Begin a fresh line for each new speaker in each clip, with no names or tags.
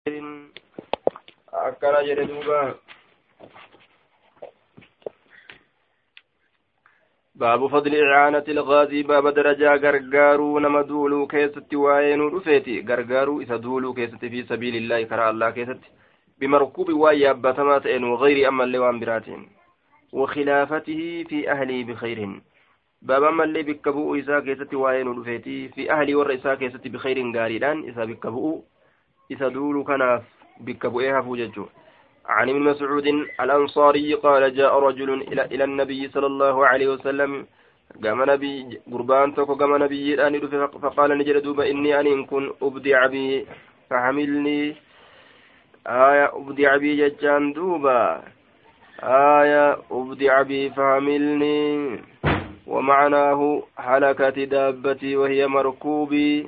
akkana jedhe duuba باب فضل إعانة الغازي باب درجة غرغارو نما دولو كيستي واينو رفيتي غرغارو إذا دولو كيستي في سبيل الله كرا الله كيستي بمركوب وايا باتمات وغير أما اللوان براتين وخلافته في أهلي بخير باب أما اللي بكبؤ إذا كيستي واينو رفيتي في أهلي ورئيسا كيستي بخير غاريدان إذا بكبؤ إذا دولو كناف بكبؤيها فوججو عن ابن مسعود الأنصاري قال جاء رجل إلى النبي صلى الله عليه وسلم قام نبي قربان توكو قام نبي الآن فقال نجل دوبا إني أن كن أبدع بي فحملني أبدع بي ججان دوبا أبدع بي فحملني ومعناه حلكت دابتي وهي مركوبي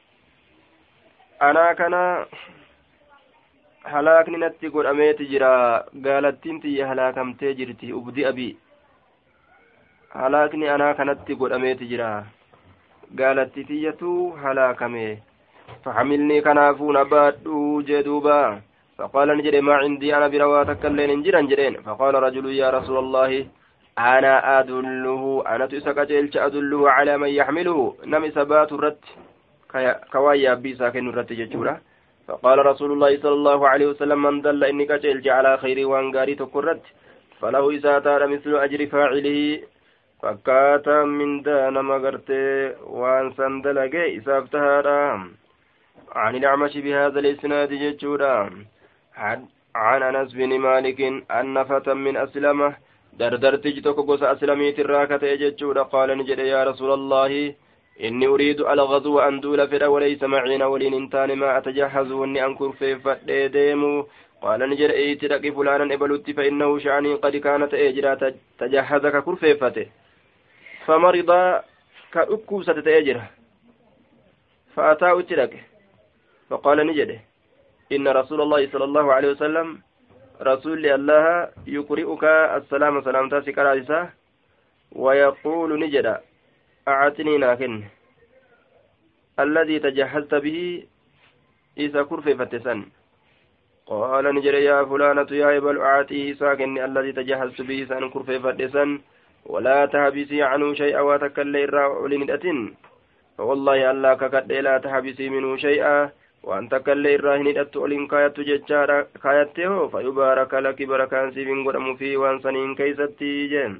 أنا كان halaakni natti godhameeti jira gaalattiin tiyya halaakamtee jirti ubdi abi halaakni anaa kanatti godhameeti jira gaalatti tiyyatu halaakame fahamilnii kanaafuu nabaadhuu jedhuuba faqaala ni jedhe maa cindii ana bira waa takka illeen hin jiran jedheen faqaala rajulu yaa rasuula allaahi ana adulluhu anatu isa qaceelcha adulluhu calaa man yaxmiluhu nam isa baatu irratti ka waan yaabbii isaa kennu irratti jechuudha فقال رسول الله صلى الله عليه وسلم من دل إني كجل على خير وانغاري تكرت فله إساتار مثل أجر فاعله فكاتا من دان مغرت وان سندلق إسافتهارا عن الأعمش بهذا الإسناد ججورا عن أنس بن مالك أن فتى من أسلمه دردر تجتك قص أسلميت الراكة ججورا قال نجد يا رسول الله إني أريد الغزو أن دول فر وليس معنا ولين انتان ما أتجهز وإني أنكر في فديمو قال نجر إيت لك فلانا إبلوت فإنه شعني قد كانت إجرا تجهزك كرفيفته فمرض كأكو ستتأجر فأتاه تلك فقال نجده إن رسول الله صلى الله عليه وسلم رسول الله يقرئك السلام سلام تاسك رئيسة ويقول نجده أعطني لكن الذي تجهزت به إذا كرفي فتسن قال نجري يا فلانة يا إبل أعطيه ساكن الذي تجهزت به سان كرفي فتسن ولا تحبسي عنه شيئا وتكلي الرأولين الأتن فوالله ألا ككد لا تحبسي منه شيئا وأن تكلي الراهن الأتولين كايت ججارا كايته فيبارك لك بركان سيبين قدم فيه وانسانين كيستي جن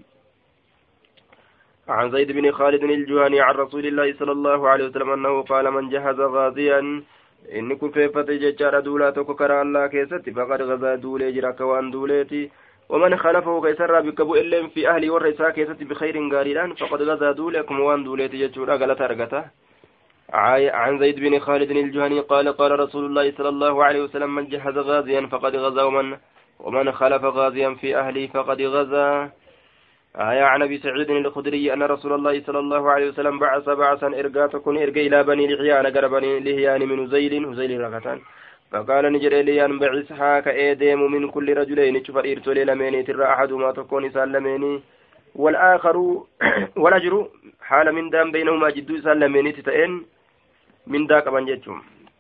عن زيد بن خالد الجهني عن رسول الله صلى الله عليه وسلم أنه قال من جهز غازيا إن كفيفة ججار دولاتك كرا الله كيست فقد غزا دولي جرا كوان دوليتي ومن خلفه كيسر بكبو إلهم في أهلي والرئيسا كيست بخير غاريران فقد غزا دوليكم وان دوليتي ججورا غلط أرغته عن زيد بن خالد الجهني قال قال رسول الله صلى الله عليه وسلم من جهز غازيا فقد غزا ومن خلف غازيا في أهلي فقد غزا عن أبي سعيد الخدري أن رسول الله صلى الله عليه وسلم بعثا إرقاتكم إرقى إلى بني لحيان قربني لحيان من هزيل ركتان فقال نجر إليان بعثها كأيديم من كل رجلين شفر إرسل لميني ترى أحدهما تكون سلميني والآخر والأجر حال من دام بينهما جدو سلميني تتئن من ذاك من جتهم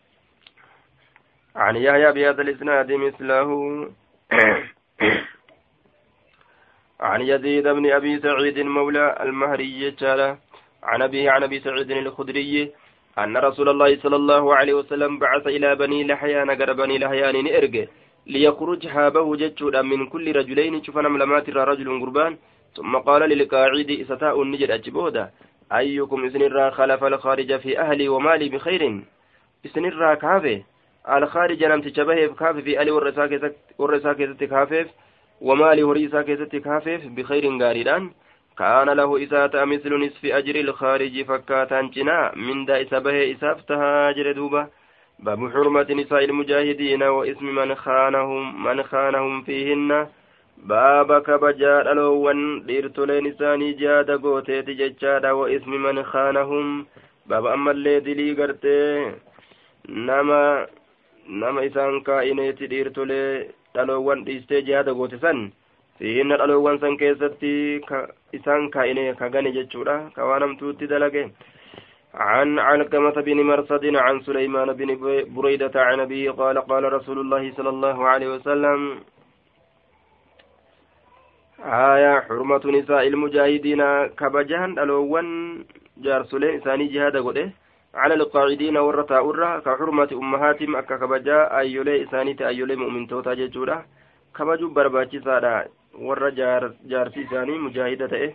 عن يحيى بهذا الإسناد مثله عن يزيد بن أبي سعيد مولى المهري عن أبي سعيد الخدري أن رسول الله صلى الله عليه وسلم بعث إلى بني لحيان قربني لحيان إرقى ليخرج حابه ججودا من كل رجلين شفنا ملمات رجل قربان ثم قال للقاعد إستاء النجد أجبودا أيكم إسنرا خلف الخارج في أهلي ومالي بخير إسنرا كافي الخارج لم تشبه كافي في أهلي والرساكة كافي ومالي هريسا كيست كافف بخير غاريدان كان له إساءة مثل نصف أجر الخارج فكاتان جنا من دا إسابه إسافتها جردوبة باب حرمة نساء المجاهدين واسم من خانهم فيهن باب كبجار الأول ليرتولي نساني جاد قوتي تججادا واسم من خانهم باب أما اللي دلي قرتي نما إسان كائنيتي ليرتولي dhaloowwan dhiistee jihaada goote san fiinna dhaloowwan san keessatti isaan kaa'ine ka gane jechuudha ka waan hamtuutti dalage عن علقمة بن مرصد عن سليمان بن بريدة عن أبيه قال قال رسول الله صلى الله عليه وسلم حرمة نساء المجاهدين كبجان ألوان جارسولين إساني جهاد قده على القاعدين والرتاء كحرمة أمهاتهم أكا كبجا أيولي إساني تأيولي مؤمن توتا ججورة كبجو برباچي سادا ور جارسي إساني مجاهدة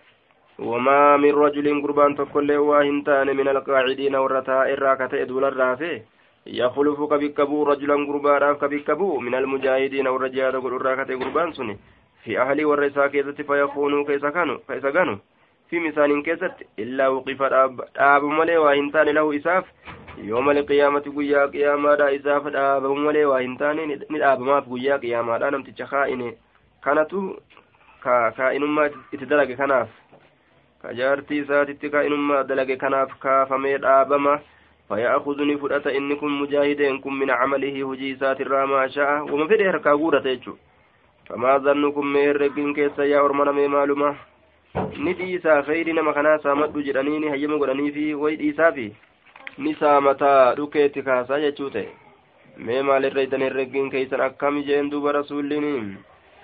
وما من رجل قربان تقول واهنتان من القاعدين والرتاء الراكة دول الرافي يخلف كبكبو رجلا قربان كبكبو من المجاهدين والرجال الراكة قربان سني في أهل والرسا كيست فيخونوا كيس كانوا في مثال كيست إلا وقف الآب ملي وإنتان له إساف يوم القيامة قيا قياما دا إساف الآب ملي وإنتان الآب ما في قيا قياما دا نمت تشخائن كانتو كائنما اتدلق كناف كجارتي ساتت كائنما دلق كناف كافمي الآبما فيأخذني فرأة إنكم مجاهدينكم من عمله هجيسات الراما شاء وما في دير كاغورة تيجو فما ظنكم من رجل كيسا يا أرمنا من معلومة نديسا خيرنا مخنا سامد جرانيني هيما قراني في ويديسا في نسا متى ركيت كاسا يجوته مما للريدن الرجل كيسا أكام جندوب رسولين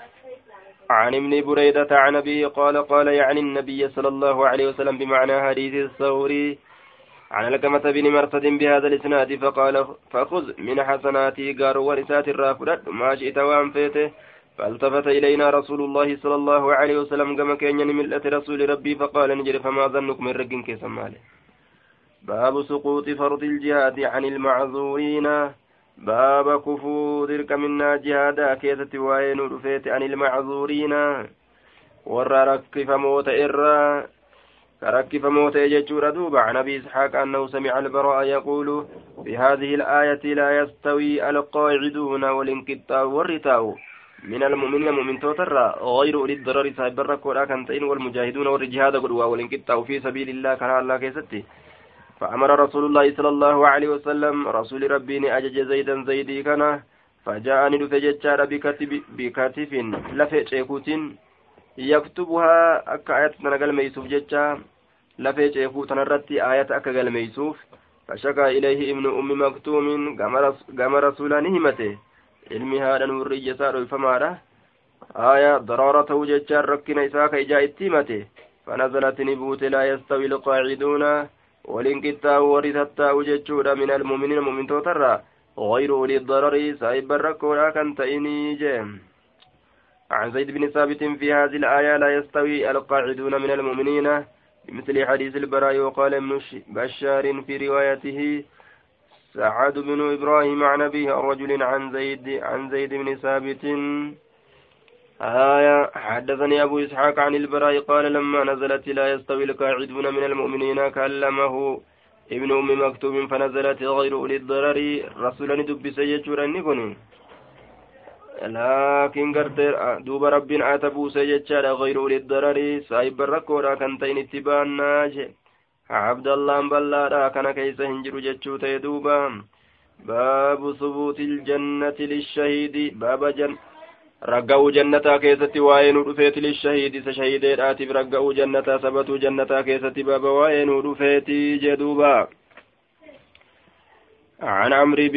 عن ابن بريدة عن أبيه قال يعني النبي صلى الله عليه وسلم بمعنى حديث الثوري عن لكمة بن مرصد بهذا الإسناد فقال فخذ من حسناتي قار ورسات الرافدات ما شئت وانفيته فالتفت إلينا رسول الله صلى الله عليه وسلم كما كان ملة رسول ربي فقال نجري فما ظنك من رجل كيسماله باب سقوط فرض الجهاد عن المعذورين باب كفو ذلك منا جهادا كيسة وين رفيت عن المعذورين ورى ركف موت إرى كركف موت يجور دوبا عن أبي إسحاق أنه سمع البراء يقول في هذه الآية لا يستوي القاعدون والانقطاع والرتاء من المؤمنين مؤمن توتر غير أولي الضرر صاحب الركوع كنتين والمجاهدون والجهاد قدوا والانقطاع في سبيل الله كان الله كيستي فأمر رسول الله صلى الله عليه وسلم رسول ربي أجج زيدا زيدي كان فجاءني لفجتشار بكاتف لفج يكوت يكتبها أكا آيات نقل ميسوف جتشا لفج يكوت نرتي آيات أكا ميسوف فشكى إليه ابن أم مكتوم قام رسول نهمته علمي هذا نور يسار فماره ضرارته جتشار ركنا إساك إجاء التيمته فنزلت نبوت لا يستوي القاعدون والانقطاع ورثتا جتشورا من المؤمنين مؤمن توترا غير أولي الضرر سايب الركولا كنتيني جيم عن زيد بن ثابت في هذه الآية لا يستوي القاعدون من المؤمنين بمثل حديث البراء وقال ابن بشار في روايته سعد بن إبراهيم عن أبيه رجل عن زيد بن ثابت حدثني أبو إسحاق عن البراء قال لما نزلت لا يستوي القاعدون من المؤمنين كلمه ابن أم مكتوم فنزلت غير أولي الضرر رسولا دب سيجور النكون لكن قرد دوب رب آتبو سيجور غير أولي الضرر سايب الركورا كنتين اتبان ناجي عبد الله بلارا كان كيس هنجر جتشو تيدوبا باب ثبوت الجنة للشهيد باب رقعوا جنة كيستي وين رفيت للشهيد سشهيدين آتف رقعوا جنة ثبتوا جنة كيستي باب وين رفيت جدوبا عن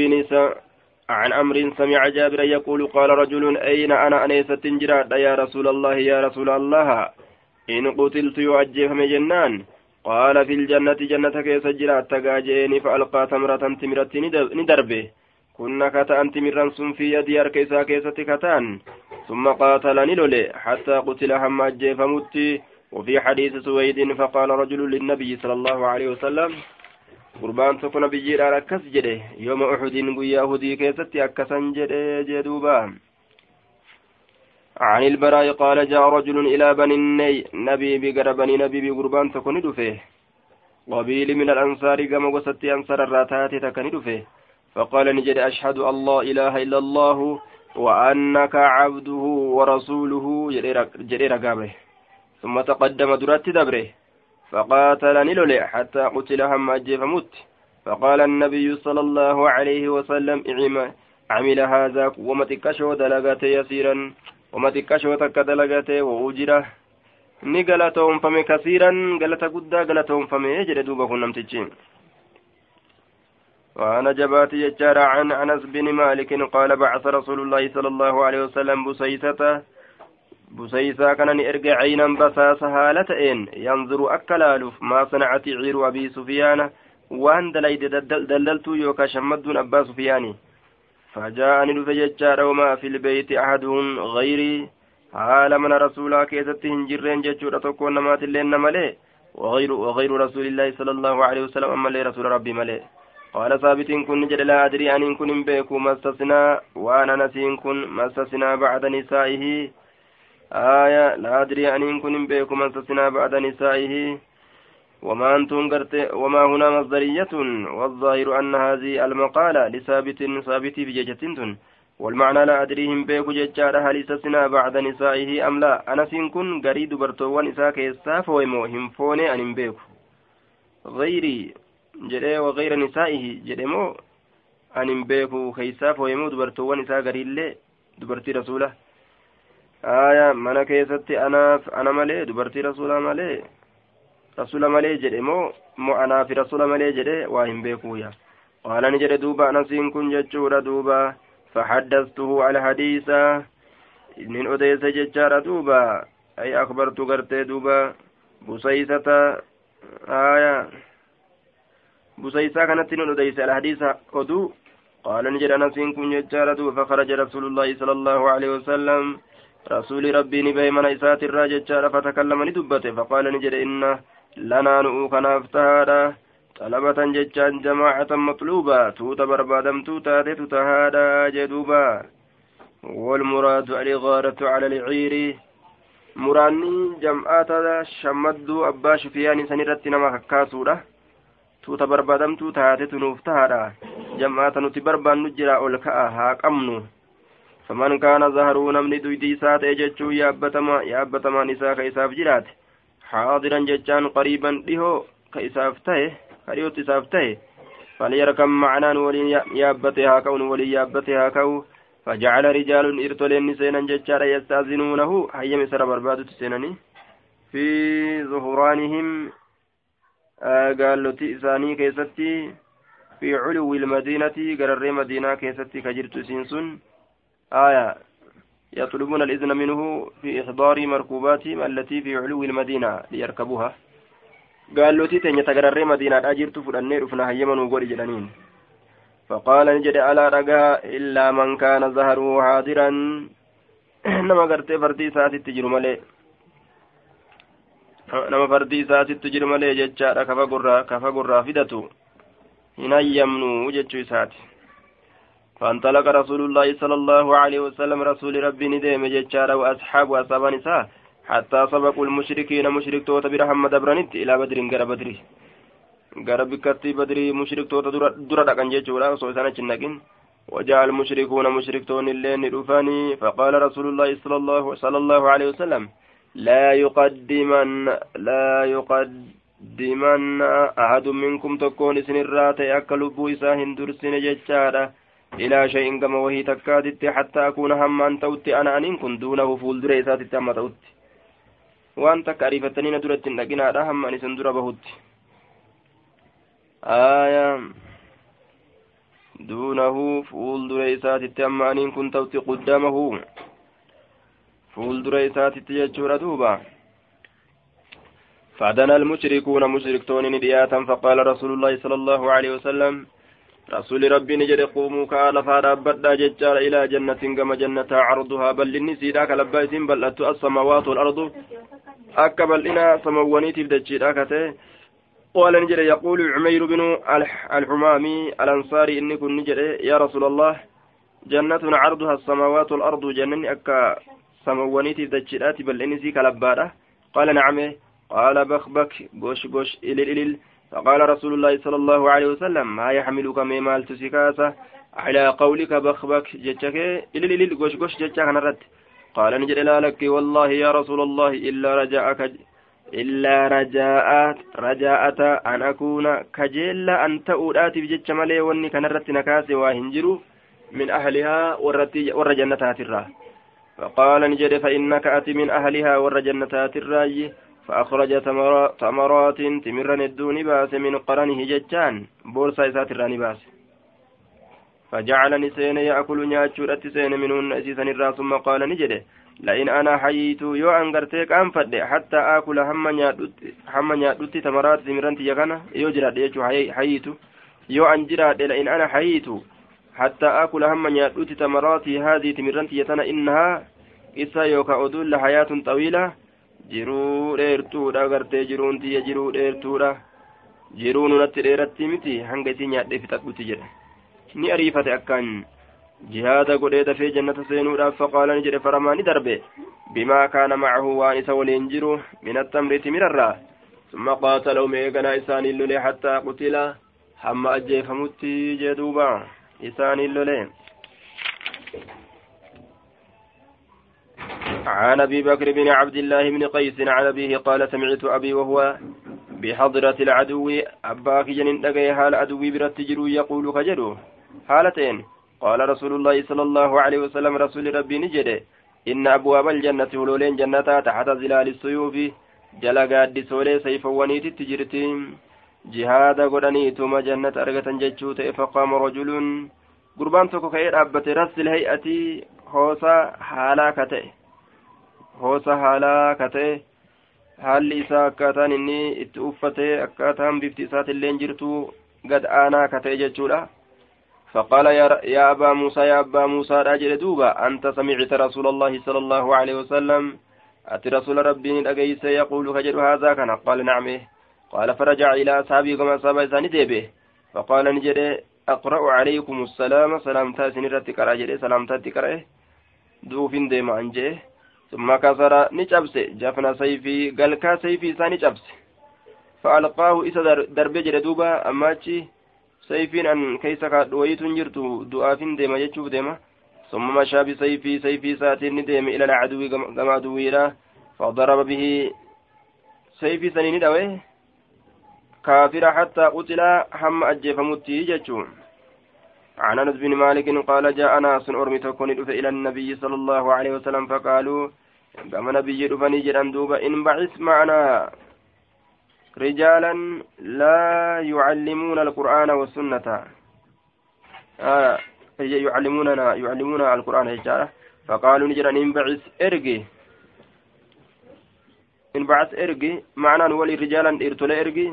عمرو سمع جابر يقول قال رجل أين أنا أنيست جراد يا رسول الله إن قتلت يعجفهم جنان قال في الجنة جنة كيس جراد تقاجيني فألقى تمرة تمرة ندربه كنا كتان تمرا في يدي أركيسا كيسة كتان ثم قاتلني لولي حتى قتل هم أجيف متي وفي حديث سويد فقال رجل للنبي صلى الله عليه وسلم قربان تكون بجير على كس جده يوم أحد يهودي كيسة أكسن جده جدوبا عن البراء قال جاء رجل إلى بني النبي بقر بني نبي بقربان تكون دفه قبيل من الأنصار قام وسط أنصار الراتات تكون دفه فقال نجد أشهد أن لا إله إلا الله وأنك عبده ورسوله جرير قابه ثم تقدم درات دبره فقاتلني لولي حتى قتل هم أجيف مت فقال النبي صلى الله عليه وسلم عمل هذا وما تكشو دلغته يسيرا وما تكشو تك دلغته وأجره ni galatoonfame kasiiran galata guddaa galatoonfame jedhe duuba kun namtichi وعن جبات يجار عن أنس بن مالك قال بعث رسول الله صلى الله عليه وسلم بسيسة كان إرجع عينا بساس هالتين ينظر أكلالف ما صنعت عير أبي سفيان وأن دليد دللت يوكا شمد أبا سفياني فجاءني لفججار وما في البيت أحد غيري حال من رسولا كيستهن جرين ججورة تكون نمات اللين ملي وغير رسول الله صلى الله عليه وسلم أما لي رسول ربي ملي قال ثابت كن جل لا أدري أن كن بيكو مستثنى وأنا نسين كن مستثنى بعد نسائه لا أدري أن كن بيكو مستثنى بعد نسائه وما أنتم قرت وما هنا مصدرية والظاهر أن هذه المقالة لثابت في ججتنتن والمعنى لا أدريهم بيكو ججار هل استثنى بعد نسائه أم لا أنا سين قريد برتوان إساك إساف ويموهم فوني أن بيكو غيري jedhee wagayra nisaa'ihi jedhemoo anin beeku keeysaaf hoyemuu dubartoowwan isaa gariillee dubartii rasuula mana keessatti ana malee dubartii rasuula malee jedhemoo moo anaafi rasuula malee jedhe waa hin beekuuya qaalani jedhe duuba anasiin kun jechuudha duuba faxaddastuhu alhadiisa nin odeeyse jechaadha duuba ay akbartu gartee duuba busaysata بسيسا كانت نديس الحديث أدو قال نجد أنس كن يجارة فخرج رسول الله صلى الله عليه وسلم رسول ربي نبي من إسات الراجة فتكلم ندبته فقال نجد إن لنا نؤوك نفتهادا طلبة ججان جماعة مطلوبة توت بربادم توتا تتهادا جدوبا والمراد الإغارة على العير مراني جمعات شمد أبا شفياني سنرتنا ما كاسورة tuuta barbaadamtuu taatetu nuuf tahaadha jam'aata nuti barbaannu jira ol ka'a haa qabnu faman kaana zaharuu namni duydi isaa ta'e jechuu yaabbatamaan isaa ka isaaf jiraate haadiran jechaan qariiban dhihoo ka isaaf ta'e kadhiyootti isaaf ta'e falyarkam macnaan waliin yaabbate haa ka'u waliin yaabbate haa ka'u fajacala rijaalun irtoleenni seenan jechaadha yastaazinuunahu hayyam isara barbaadutti seenanii fi zuhuraanihim قالت إساني كيستي في علو المدينة قرر مدينة كيستي كجرت سينسون يطلبون الإذن منه في إحضار مركوباتهم التي في علو المدينة ليركبوها قالت تنيا تقرر مدينة أجرت فلنير فنها يمن وقول جلانين فقال نجد على رقا إلا من كان ظهره حاضرا نما قرت فردي ساتي تجر ملئ nama fardii isaatitti jiru malee jechaadha kafa gurraa fidatu hin hayyamnu jechuu isaati فانطلق رسول الله صلى الله عليه وسلم رسول ربي ندم ججارا وأصحاب أصحاب نساء حتى سبقوا المشركين مشرك توت برحمة دبرنت إلى بدر غير بدر غرب كتي بدر مشرك توت درا كان ججورا سوسانا جنكين وجاء المشركون مشرك تون اللين رفاني فقال رسول الله صلى الله عليه وسلم لا يقدمن أحد منكم تكون سنرات أكل بويسا هندرسين ججارا إلى شيء كما وهي تكادت حتى أكون هم أن توت أنا أن كن دونه فول دريسات تم توت وأنت كارفتني ندرت لكن هذا هم أن سندر بهت دونه فول دريسات تم أن كن توت قدامه فول دريسات تججور دوبا فعدنا المشركون مشركتون ندياتا فقال رسول الله صلى الله عليه وسلم رسول ربي نجد قوموا كالا فارابدا ججار إلى جنة كما جنة عرضها بل للنسيدا كالبايسين بل أتو السماوات والأرض أكبل إنا سموانيت بدجيراكته قال نجد يقول عمير بن الحمامي الأنصاري إني كن نجد يا رسول الله جنة عرضها السماوات والأرض جنة أكا سموانيت بدجيرات بل للنسي كالبادا قال نعم قال بخبك غش إلل فقال رسول الله صلى الله عليه وسلم ما يحملك ميمال تسكاسة على قولك بخبك جتك إلل غش جتك نرد قال نجد لا لك والله يا رسول الله إلا رجاءة أن أكون كجيل أن تؤدات بجتك ملي وني كنرد نكاسي وهنجرو من أهلها ورجنتها ترى فقال نجد فإنك أتي من أهلها والرجنتات الراي فأخرج تمرات تمرن الدون باس من قرنه ججان بورصة إسات الراني باس فجعل نسين يأكل نياتشو رتسين منهن أسيسا الراس ثم قال نجد لئن أنا حييت يو أنقرتك أنفد حتى آكل هم نياتوتي تمرات تمرن تيغانا يو جراد يجو حييت يو أنجراد لئن أنا حييت حتى آكل هم نياتوتي تمراتي هذه تمرن تيتنا إنها إسا يوكا أدول لحياة طويلة jiruu dheertuudha gartee jiruun tiyya jiruu dheertuudha jiruun natti dheeratti miti hanga isii nyaadhee fixadhuti jedhe ni ariifate akkaan jihaada godhee dafee jannata seenuudhaaf faqaala ni jedhe faramaa ni darbe bimaa kaana macahu waan isa waliin jiru min attamri timirarraa summa qaatalahu eeganaa isaaniin lolee hattaa qutila hamma ajjeefamutti jee duuba isaaniin lolee عن أبي بكر بن عبد الله بن قيس عن أبيه قال سمعت أبي وهو بحضرة العدو أباك جنين دقيها العدو برتجرو يقول خجلو حالتين قال رسول الله صلى الله عليه وسلم رسول ربي نجد إن أبواب الجنة ولولين جنتا تحت ظلال السيوف جلقات سولي سيف ونيت التجرتين جهاد قراني ثم جنة أرغة ججوت فقام رجل قربان تكو خير أبت رس الهيئة خوصا حالاكته hoosa haalaa katee haalli isaa akkaataan inni itti uffatee akkaataan bifti isaatillee jirtu gad aanaa katee jechuudha فقال يا أبا موسى يا أبا موسى راجل دوبا أنت سمعت رسول الله صلى الله عليه وسلم أتي رسول ربي أجيس يقول خجل هذا كان قال نعم قال فرجع إلى أصحابه كما أصحاب إساني ديبه فقال نجد أقرأ عليكم السلام سلامتا سنرتك راجل سلامتك رأيه دوفين ديما أنجيه ثم كسر نجبس جفن سيفي قلقا سيفي ثاني جبس فألقاه إسا دربي جردوبا أماتي سيفين أن كيسا دويت جرتو دعافين ديما يجوب ديما ثم مشى سيفي ساتين ديما إلى العدو كما دويرا فضرب به سيفي سنين دوي كافر حتى قتل هم أجف متي جتشو عن أنس بن مالك قال جاء ناس أرمي تكون إلى النبي صلى الله عليه وسلم فقالوا كما نبي رفني جران دوبا إن بعث معنا رجالا لا يعلمون القرآن والسنة يعلمون القرآن هجارة فقالوا نجران إن بعث إرقي معنا نولي رجالا إرتل إرقي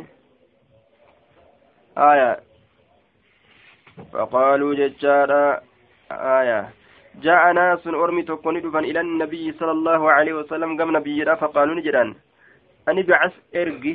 فقالوا ججارا جاء ناس أرمي تكون دفن إلى النبي صلى الله عليه وسلم قام نبي فقالوا نجران أني بعث إرقي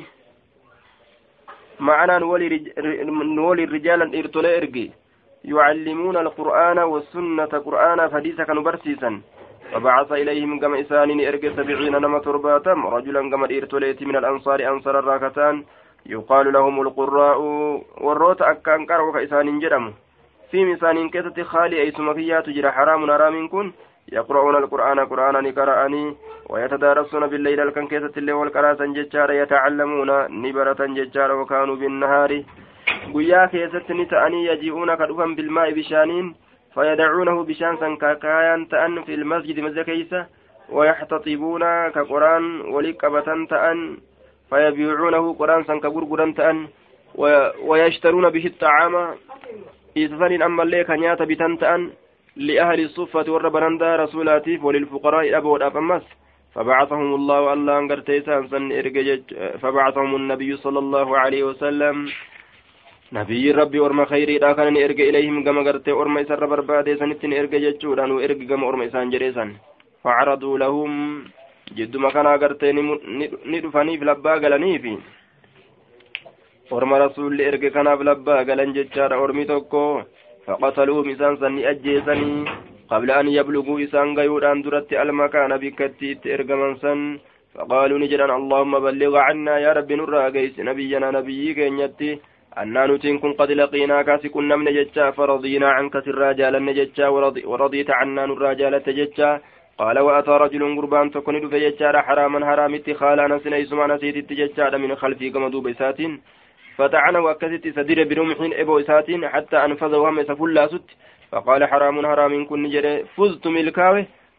معنا نولي رجالا إرتل إرقي يعلمون القرآن والسنة قرآن فديسا كانوا برسيسا فبعث إليهم قام إسانين إرقي 70 نما ترباتم رجلا قام إرتليت من الأنصار أنصار الراكتان يقال لهم القراء والروت أكان كارو كإسان جرم في مسان كتت خالي أي سمكيات جرى حرام حرام كن يقرؤون القرآن قرآنا نقرأني ويتدارسون بالليل الكن كتت الليل والقراسا ججار يتعلمون نبرة ججار وكانوا بالنهار قيا كيست نتأني يجيئون كدفا بالماء بشانين فيدعونه بشانسا كاكايا تأن في المسجد مزكيسة ويحتطبون كقرآن ولكبة تأن فيبيعونه قرآن سنكبر قرآن تأن ويشترون به الطعام إذن أما الليك نيات بتنتأن لأهل الصفة والربناندا رسولاتيف وللفقراء أبو الأفمس فبعثهم الله الله أنقرتيسان فبعثهم النبي صلى الله عليه وسلم نبي ربي ورما خيري لا كان إرجع إليهم كما قرت ورما يسر بربادي سنتين إرجع جتشوران وإرجع كما ورما يسان جريسان فعرضوا لهم جد ما كان قرت ندفني في لبا قالني في ورما رسول إرجع كان في لبا قالن جتشار ورمي توكو فقتلوا مسان سني أجيسني قبل أن يبلغوا إسان غيوران درت المكان بكتي إرجع منسن فقالوا نجران اللهم بلغ عنا يا رب نور قيس نبينا نبيك إنيتي أننا نتين كن قد لقيناك سكن من ججا فرضينا عنك سراجالا نججا ورضيت عنا نراجالة ججا قال وأتى رجل قربان تكون فججا حراما حرام اتخالا نسنا يسمع نسيت التججا من خلفي كمدو بسات فتعنا وكست سدير برمح إبو إسات حتى أنفذ وهم سفل ست فقال حرام حرام كن جري فزت ملكاوه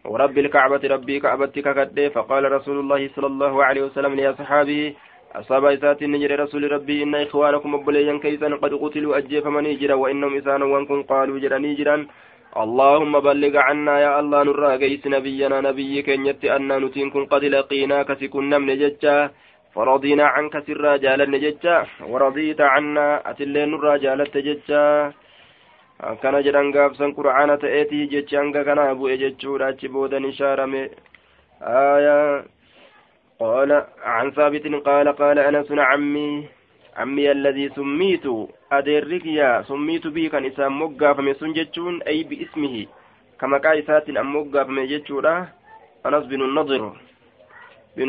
ورب الكعبة ربي كعبتك كده فقال رسول الله صلى الله عليه وسلم لأصحابه أصاب إسات النجر رسول ربي إن إخوانكم أبليا كيسا قد قتلوا أجيف من يجرا وإنهم إسانا وانكم قالوا جرا نيجرا اللهم بلغ عنا يا الله نرى قيس نبينا نبيك إن يتي أننا نتينكم قد لقيناك سكنا من ججا فرضينا عنك سر جالا نججا ورضيت عنا أتلين الرجالة ججا كان جران قابسا قرآن تأتي ججان كان أبو إججورا جبودا نشارمي آية قال عن ثابت قال أنس عمي الذي سميت أدرك يا سميت به كان إسام مقاف من سنجتون أي باسمه كما كايسات أم مقاف من جتورا أنس بن النضر بن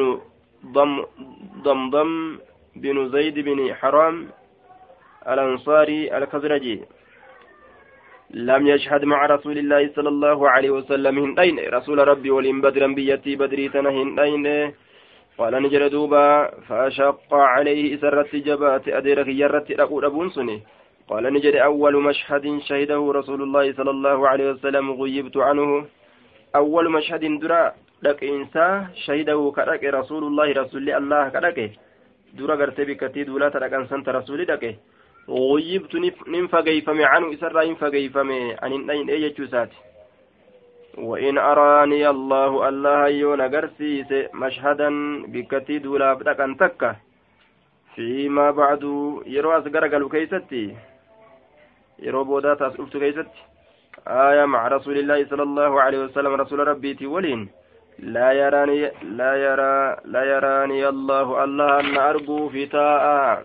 ضمضم بن زيد بن حرام الأنصاري الخزرجي لم يشهد مع رسول الله صلى الله عليه وسلم هندين رسول ربي ولم بدرا بيتي بدري هندين قال نجر دوبا فشق عليه سرت جبات أديرك يرت أقول أبون سني قال نجر أول مشهد شهده رسول الله صلى الله عليه وسلم غيبت عنه أول مشهد درا لك إنسا شهده كرك رسول الله كرك درا قرتبي كتيد ولا ترك أنسان رسول لك غيبت ننفقيفم عنه إسرا ينفقيفم عن النين أيجوسات وإن أراني الله يون قرسيس مشهدا بكتيد ولا بدك أن تكه فيما بعد يرو أصغر قالوا كيستي يرو بودات أسئلت كيستي آية مع رسول الله صلى الله عليه وسلم رسول ربي ولين لا يراني الله أن أرجو في تاء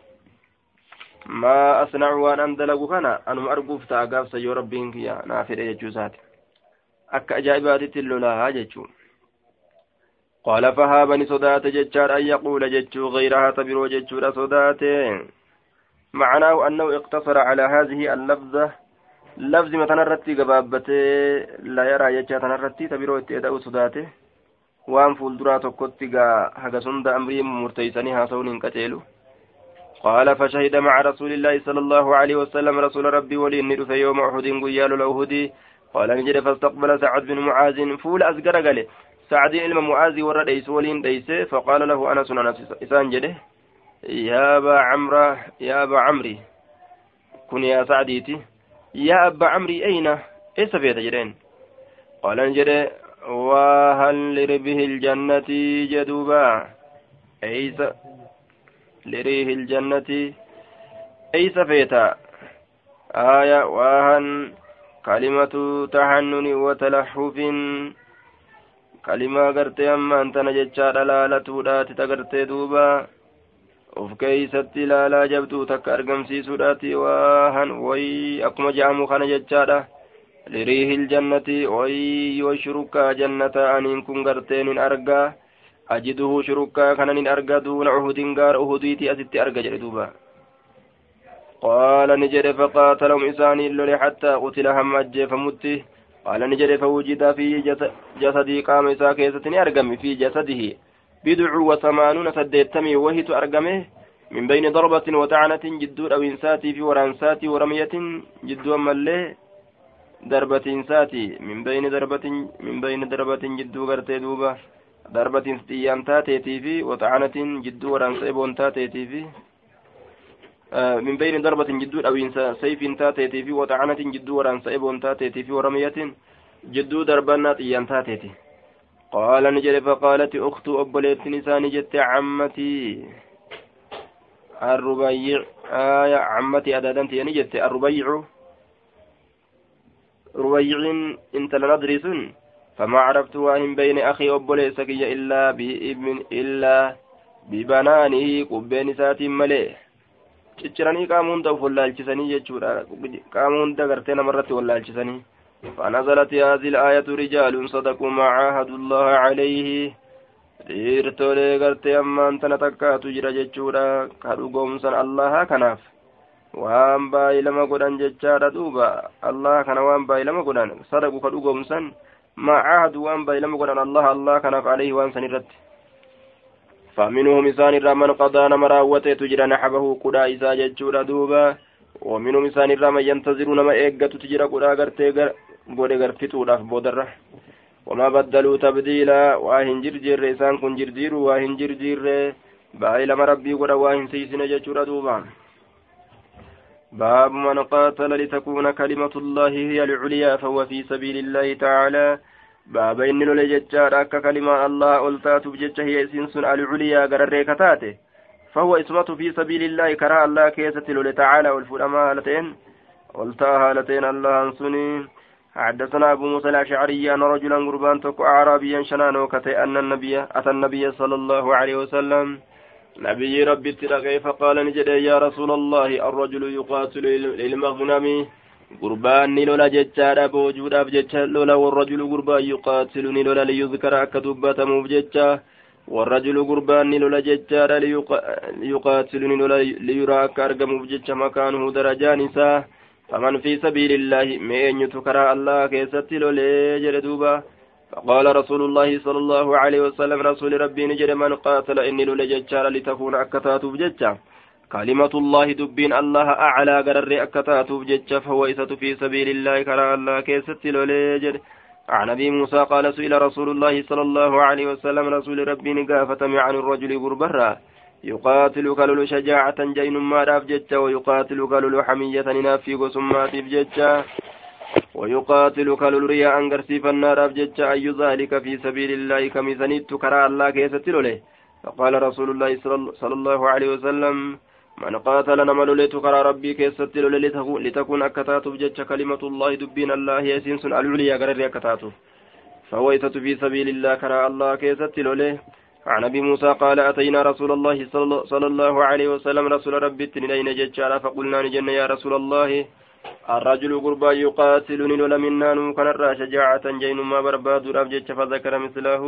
ما أصنع وأن أندلق كنا أنم أرجو في تاء قابس يا ربي يا نافر يجوزات akka ajaa'ibaatitti lolaa jechuun qaala fahaabani sodaate jechaadha an yaquula jechuu gayrahaa tabiroo jechuudha sodaate معناه أنه اقتصر على هذه اللفظة لفظ مثلا رتي قبابته لا يرى يجاتنا رتي تبيرو اتئدأ صداته وان فولدرات كتغا هغسند أمري مرتيساني هاسون كتيلو قال فشهد مع رسول الله صلى الله عليه وسلم رسول ربي ولي في يوم أحد قيال الأهدي قال نجد فاستقبل سعد بن معاذ فول أزقر قال سعد علم معاذ ورد إسولين ديسه فقال له أنس إسان جده يا أبا عمري كن يا سعديتي يا أبا عمري أين إيس في تجرين قال نجد وهل لربه الجنة جدوبا أيس لريه الجنة أيس فيتا آية وهن كلمة تحنن وتلحف كلمة قرتي أما أنت نجتشار لالة ودات تقرتي دوبا of keeysatti ilaalaa jabduu takka argamsiisuudhaati waahan way akkuma je'amu kana jechaadha liriihil jannati way yoo shurukkaa jannata aniin kun garteen hin argaa ajiduhu shurukkaa kanan hin arga duuna uhudin gaara uhudiiti asitti arga jedhe duuba qaala ni jedhe faqaatalahum isaanii lole hattaa qutila hamma ajjeefamutti qaala ni jedhe fawujida fi jasadii qaama isaa keessatti ni argame fi jasadihi بدع وثمانون سديتمي وهي أرقمه من بين ضربة وطعنة جدو أو إنساتي في ورانساتي ورمية جدو أمالي ضربة إنساتي من بين ضربة جدو غرتي دوبة ضربة ستيان تاتي في وطعنة جدو ورانسيبون تاتي في من بين ضربة جدو أو سيف تاتي في وطعنة جدو ورانسيبون تاتي في ورمية جدو ضربنا تيان تاتي قال نجري فقالت أخت أبليت نساني جت عمتي الربيع عمتي أدادنتي يعني جت الربيع ربيع انت لندرس فما عرفت واهم بين أخي أبليت سكي إلا ببنانه قبين ساتي مليه تشرني قامون دو فلالجسني يجورا قامون دغرتنا مرت ولالجسني فنزلت هذه الآية رجال صدقوا ما عاهدوا الله عليه dhiirtolee gartee ammaan tana takkaatu jira jechuudha ka dhugoomsan allaha kanaaf waan baay'ilama godhan jechaadha duuba allah kana waan baay'ilama godhan sadaqu ka dhugoomsan maa caahadu waan baay'ilama godhan allah kanaaf alayhi waan san irratti فمنهم إنسان الرحمن قضى نما راوته تجرى نحبه قدا إسا ججورا دوبا ومنهم إنسان الرحمن ينتظرون ما إيقات تجرى قدا غرتي غرفتو راف بودرة وما بدلوا تبديلا واهن جرجر إسان كن جرجير واهن جرجير باي لما ربي قد واهن سيسن ججر دوبا باب من قاتل لتكون كلمة الله هي العليا فهو في سبيل الله تعالى باب إن لججار أكا كلمة الله ألتات بجج هي سنسن العليا قرر كتاته فهو اسمة في سبيل الله كرا الله كيسة تعالى والفلما هالتين قلتا هالتين الله انسني حدثنا أبو موسى الأشعري أن رجلا قربان تكو أعرابيا شنانو كتي أن أتى النبي صلى الله عليه وسلم نبي ربي اترقي فقال نجد يا رسول الله الرجل يقاتل للمغنم قربان نلولا جتشارا بوجودا بجتشا لولا والرجل قربان يقاتل نلولا ليذكر أكتبات موبجتشا والرجل قربان نلولا جتشارا ليقاتل نلولا ليرى أكارقم بجتشا مكانه درجانسا فمن في سبيل الله مين يتكرى الله كيستي لولي جلدوبا فقال رسول الله صلى الله عليه وسلم رسول ربي نجد من قاتل إني لولي جتشارا لتكون أكتات بجتشا كلمة الله دبين الله أعلى قرر أكتات بجتشا فهو إسة في سبيل الله كرى الله كيستي لولي جل عن أبي موسى قال سئل رسول الله صلى الله عليه وسلم رسول ربي نقافة عن الرجل قربرا يقاتل كلل شجاعة جين ما راف جتشا ويقاتل كلل حمية نافي قسمات بجتشا ويقاتل كلل رياء قرسيف النار بجتشا أي ذلك في سبيل الله كميزانيت كرى الله كيستي لولي فقال رسول الله صلى الله عليه وسلم من قاتل نمل لتقرى ربي كيستل لتكون أكتات بجج كلمة الله دبين الله يسنس العليا قرر أكتات فويتت في سبيل الله كرى الله كيستل له عن أبي موسى قال أتينا رسول الله صلى الله عليه وسلم رسول ربي تنين ججارا فقلنا نجن يا رسول الله الرجل قربا يقاتلني لولا منا كان الرا شجاعة جين ما برباد ربجج فذكر مثله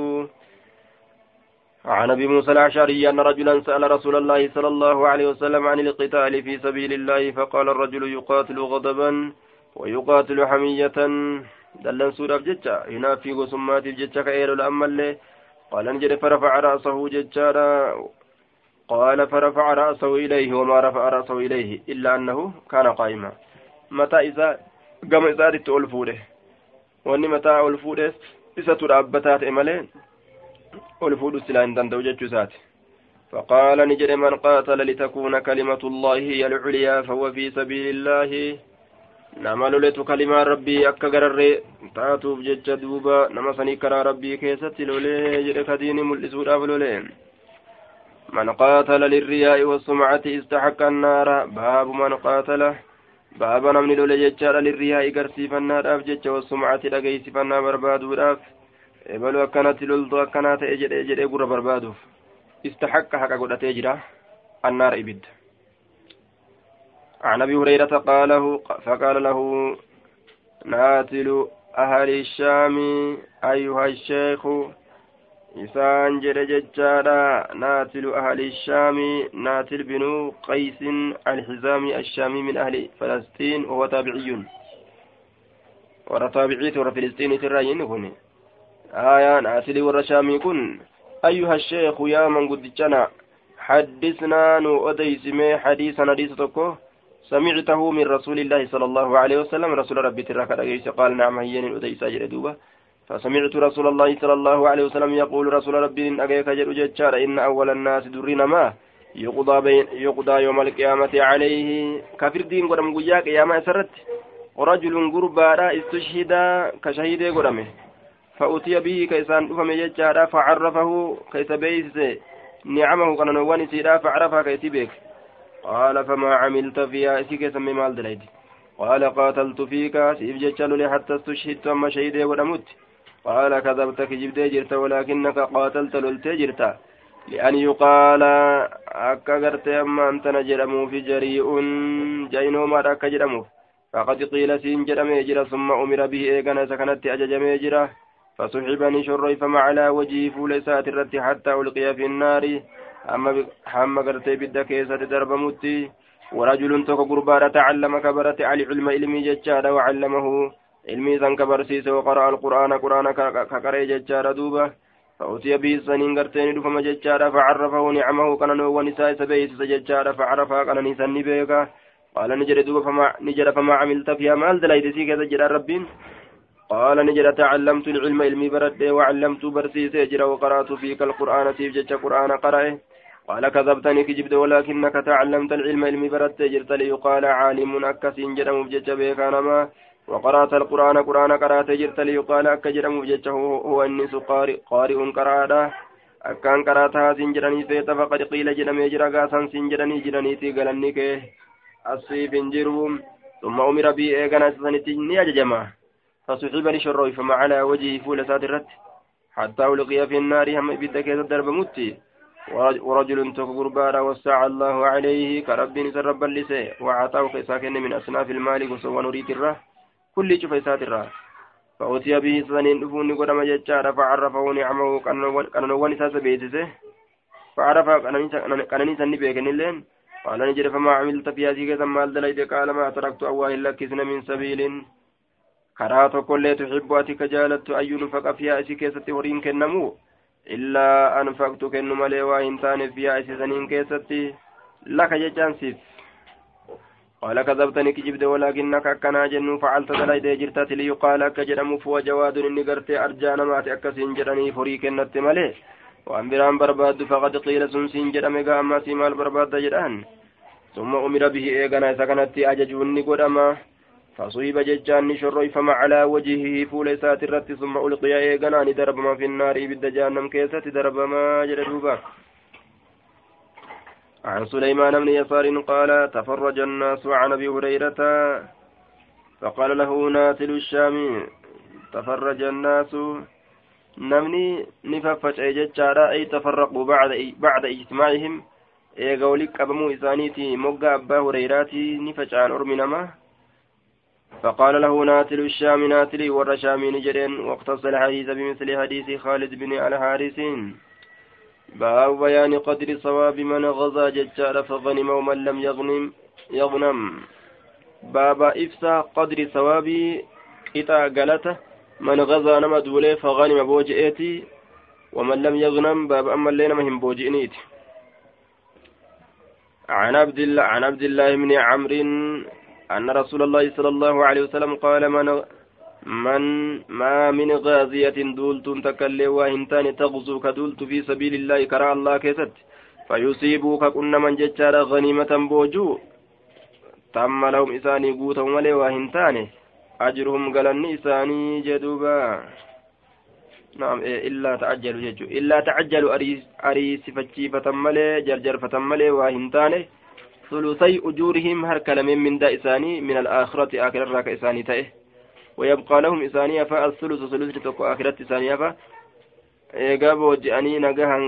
عن أبي موسى الأشعري أن رجلا سأل رسول الله صلى الله عليه وسلم عن القتال في سبيل الله فقال الرجل يقاتل غضبا ويقاتل حمية دلن سورة بجتة هنا في قسمات بجتة كأير الأمل قال نجد فرفع رأسه ججارا قال فرفع رأسه إليه وما رفع رأسه إليه إلا أنه كان قائما متى إذا قام إزادة ألفوده وأني متى ألفوده إذا ترابطات إمالين والفود السلام دندو جتشوسات فقال نجد من قاتل لتكون كلمة الله هي العليا فهو في سبيل الله نعمل لت كلمة ربي أكغرر تاتو بجج دوبا نمسني كرا ربي كيست لولي جرك دين ملسود أبلولين من قاتل للرياء والسمعة استحق النار باب من قاتل باب نمن لولي ججار للرياء قرسيف النار أبجج والسمعة لقيسف النار بربادو راف ebalu akkanatti loltu akkanaa ta'e jedhee gurra barbaaduuf istahaqqa haqa godhatee jira annaar ibidda عن أبي هريرة فقال له ناتل أهل الشام أيها الشيخ إسان جرججارا ناتل أهل الشام ناتل بن قيس الحزامي الشامي من أهل فلسطين وهو تابعي ورتابعيت ورفلسطين تراين هنا آية ناتل ورشامي كن أيها الشيخ يا من قدتنا حدثنا نؤديسمي حديث تكو سمعته من رسول الله صلى الله عليه وسلم رسول ربي تراك قال نعم هي الأديس أجر دوبة فسمعت رسول الله صلى الله عليه وسلم يقول رسول ربي أجيك أجر جتشار إن أول الناس درين ما يقضى يوم القيامة عليه كافر دين قرم قياك يا ما سرت ورجل قربا استشهد كشهيد قرمه فأتي به كيسان دفم جتشار فعرفه كيس بيس نعمه كان نواني سيدا فعرفها كيس بيك قال فما عملت فيها اسيك سمي مال دليد قال قاتلت فيك سيف جتشل حتى استشهدت أما شهيدي ودمت قال كذبتك جبت جرت ولكنك قاتلت للت جرت لأن يقال أكغرت أما أنت نجرم في جريء جينو ما راك جرمه فقد قيل سين جرم يجرى ثم أمر به إيقنا سكنت أججم يجرى فسحبني شري فما على وجهي فولسات الرد حتى ألقي في النار أما قرتي بدك يسد درب متي ورجل تك قربارة تعلم كبرت علي علم علمي ججار وعلمه علمي ذن كبرسيس وقرأ القرآن قرآن كقرأ ججار دوبة فأتي به السنين قرتين دفم ججار فعرفه نعمه كان ونساء سبيس ججار فعرفها كان نسان بيكا قال نجر دوبة نجر فما عملت فيها مال دلائد سيكا جرى ربين قال نجد تعلمت العلم علمي برد وعلمت برسيس جرا وقرأت فيك القرآن سيف قرآن قرأه قال كذبتني كجبت ولكنك تعلمت العلم علمي برد جرت ليقال عالم أكسين جرا مبجج بك نما وقرأت القرآن قرآن قرأت جرت ليقال أكجرا مبجج هو النس قارئ قرأه أكان قرأتها سنجراني فيت فقد قيل جرمي جرا قاسا سنجراني جراني تيغلني كيه الصيف انجرهم ثم أمر بي إيغانا سنتيني أججما فصحبني شروي فما على وجهي فول ساترت حتى ألقي في النار هم بدك الدرب متي ورجل تكبر بارا وسع الله عليه كرب نسر رب اللسي وعطاه قيساكن من أصناف المال وسوى نريد الره كل شوف ساتره فأتي به سنين دفوني قدام ججارة فعرفه نعمه كان ونساس بيتسه فعرف كان نساني بيكن اللين قال نجد فما عملت في هذه كذا مال دليت قال ما تركت أواه لك من سبيل كرات كل تحب أتك جالت أن ينفق فيها أسي كيست ورين كنمو إلا أنفقت كنم لي وإنتان فيها أسي سنين كيست لك جانسيف قال كذبتني كجبت ولكنك أكنا جن فعلت دليت جرتات ليقال كجرم فو جواد إني قرت أرجان مات أكسين جرني فريك النت ملي وأنبران برباد فقد قيل سنسين جرم قام سيمال برباد جران ثم أمر به إيقنا سكنت أججوني قدما فصيب ججان شري فما على وجهه فول ساترت ثم ألقي إيقنا درب ما في النار بالدجانم كيسة درب ما جلدوبا عن سليمان بن يسار قال تفرج الناس عن أبي هريرة فقال له ناتل الشام تفرج الناس نمني نففت ججارا أي تفرقوا بعد اجتماعهم قولك أبمو إسانيتي مقا أبا هريراتي نفجعان أرمنما فقال له ناتل الشام ناتلي والرشامي نجرين واقتص الحديث بمثل حديث خالد بن الحارث باب بيان قدر صواب من غزا ججار فغنم ومن لم يغنم باب إفسا قدر صواب إتا قالته من غزا نما دولي فغنم بوجئتي ومن لم يغنم باب أما اللي نمهم بوجئنيت عن عبد الله بن عمرو أن رسول الله صلى الله عليه وسلم قال ما من غازية دولت تكلي وهنتان تغزو كدولت في سبيل الله كرى الله كيست فيصيبوك كن من ججار غنيمة بوجو تم لهم إساني قوتهم ولي وهنتان أجرهم قلن إساني جدوبا نعم إلا تعجلوا ججو إلا تعجلوا أريس فتشي فتملي جرجر فتملي وهنتان ثلثي أجورهم هركلم من دا إساني من الآخرة آخر الراك إساني تأه ويبقى لهم إسانية فالثلث ثلث تكو آخرة إسانية إيقابو جأني نقهن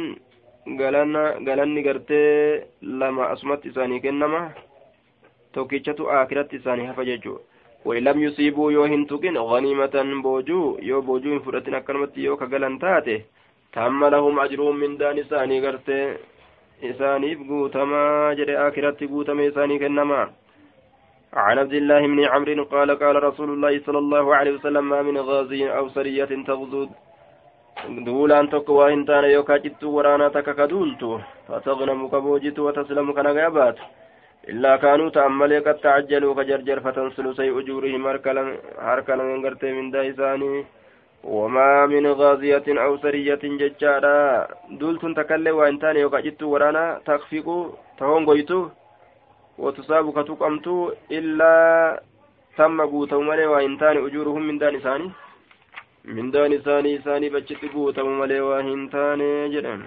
قلن نقرتي لما أسمت إساني كنما توكيشتو آخرة إسانية فججو وإن لم يصيبوا يوهن تكين غنيمة بوجو يو بوجو فرتنا كلمة يو كقلن تاته تم لهم أجرهم من دان إساني قرتي إسانيف قوتما جري آخرة قوتما إساني كنما عن عبد الله بن عمرو قال قال رسول الله صلى الله عليه وسلم ما من غازي أو سرية تغزو دولان تقوى هنتان يوكا جتو ورانا تككدولتو فتغنم كبوجت وتسلم كنغابات إلا كانوا تأملي قد تعجلوا كجرجر فتنسلوا سي أجورهم هركلا غرتي من دايساني وما من غازية أو سرية ججارا دولت تكلي وإنتان يوكا جتو ورانا تخفقوا تهونغويتو وتصابك تقمتو إلا تم قوتهم ملي وإنتان أجورهم من دان ثاني بجت قوتهم ملي وإنتان جدًا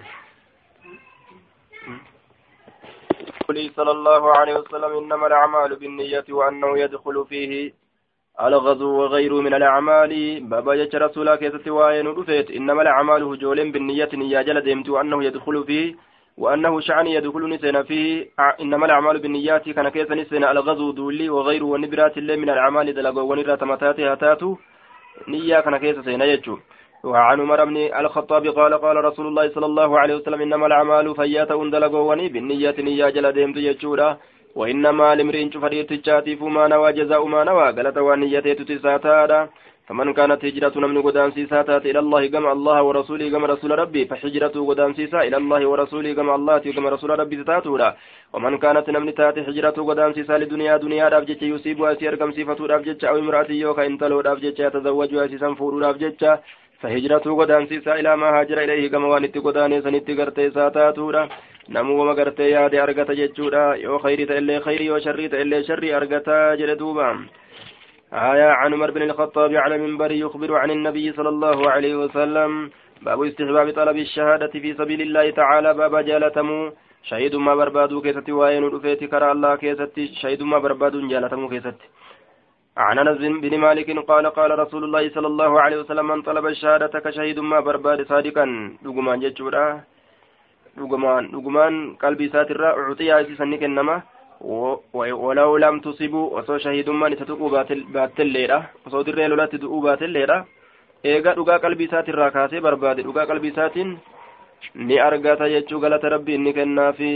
صلى الله عليه وسلم إنما الأعمال بالنية وأنه يدخل فيه الغزو وغيره من الأعمال بابا جت رسولا كيست وين رفيت إنما الأعمال هجول بالنية نيا جل ديمت وأنه يدخل فيه وأنه شعني يدخل نسينا فيه إنما الأعمال بالنيات كان كيس نسينا الغزو دولي وغيره ونبرات الله من الأعمال دلقوا ونرات متاتها تاتو نيا كان كيس سينا يجو وعن عمر بن الخطاب قال رسول الله صلى الله عليه وسلم إنما الأعمال فيات دلقوا وني بالنيات نيا جل ديمت يجولا وإنما لمرئ فريت الشاتف ما نوى جزاء ما نوى قالت ونيته تساتادا فمن كانت هجرة نمن قدام سيسا تات إلى الله كما الله ورسوله كما رسول ربي فهجرته قدام سيسا إلى الله ورسوله كما الله كما رسول ربي تاتولا ومن كانت نمن تات هجرته قدام سيسا لدنيا دنيا رابجة يصيبها سير كم صفة رابجة أو امرأة يوكا انتلو رابجة يتزوجها سيسا فور رابجة فهجرته قدام سيسا إلى ما هاجر إليه كما وانت قداني سنت قرتي ساتاتولا نمو وما قرتي يادي أرغتا جتشولا يو خيري تإلي خيري وشري تإلي شري أرغتا جلدوبا آية عن عمر بن الخطاب على منبر يخبر عن النبي صلى الله عليه وسلم باب استحباب طلب الشهادة في سبيل الله تعالى باب جالتمو شهيد ما بربادو كيستي وين رفيت كرى الله كيستي شهيد ما بربادو جالتمو كيستي عن أنس بن مالك قال قال رسول الله صلى الله عليه وسلم من طلب الشهادة كشهيد ما برباد صادقا لقمان جتشورا لقمان قلبي ساتر أعطي عيسي سنك النما ولو لم تصيبوا وصو شهيد ما نتتقوا باتل ليرة وصو در لولا تدقوا باتل ليرة إيغا دقا قلبي ساتر راكاسي برباد دقا قلبي ساتر ni argata jechuu galata rabbi inni kennaafi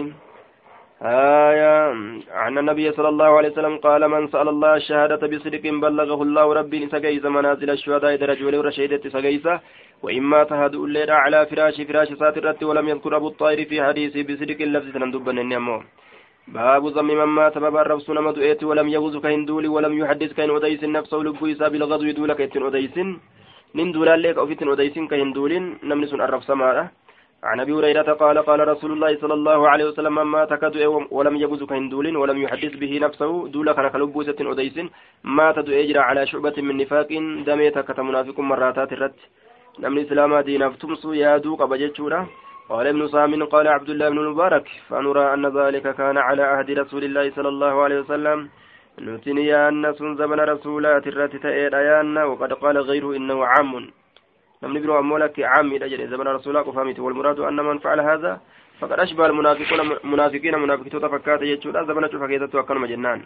عن النبي صلى الله عليه وسلم قال من سأل الله الشهادة بصدق بلغه الله ربي سجيز منازل الشهداء درج ولو رشيدة سجيزة وإما تهدؤ الليل على فراش ساترة ولم يذكر أبو الطائر في حديثه بصدق اللفظ تندبن النمو باب ضم من مات باب الرب سنما دؤيت ولم يغز كهندول ولم يحدث كهن أديس النفس ولبويسا بالغزو دولك يتن أديس نندول لك أو فتن أديس كهندول نمنس الرب سمارة عن أبي هريرة قال قال رسول الله صلى الله عليه وسلم من مات كدؤ ولم يغز كهندول ولم يحدث به نفسه دولك كلبوسة أديس مات دؤيجر على شعبة من نفاق دميتك كمنافق مراتات الرد نمن إسلام دين افتمسوا يادو قبجتشورا قال ابن سام قال عبد الله بن المبارك فنرى أن ذلك كان على عهد رسول الله صلى الله عليه وسلم نتني أن زمن رسولات الرات تأيان وقد قال غيره إنه عام لم نبرو أمولك عام إلى زمن رسولك وفهمت والمراد أن من فعل هذا فقد أشبه المنافقين منافقين تفكات يجتون زمن فكيدت وكانوا مجنان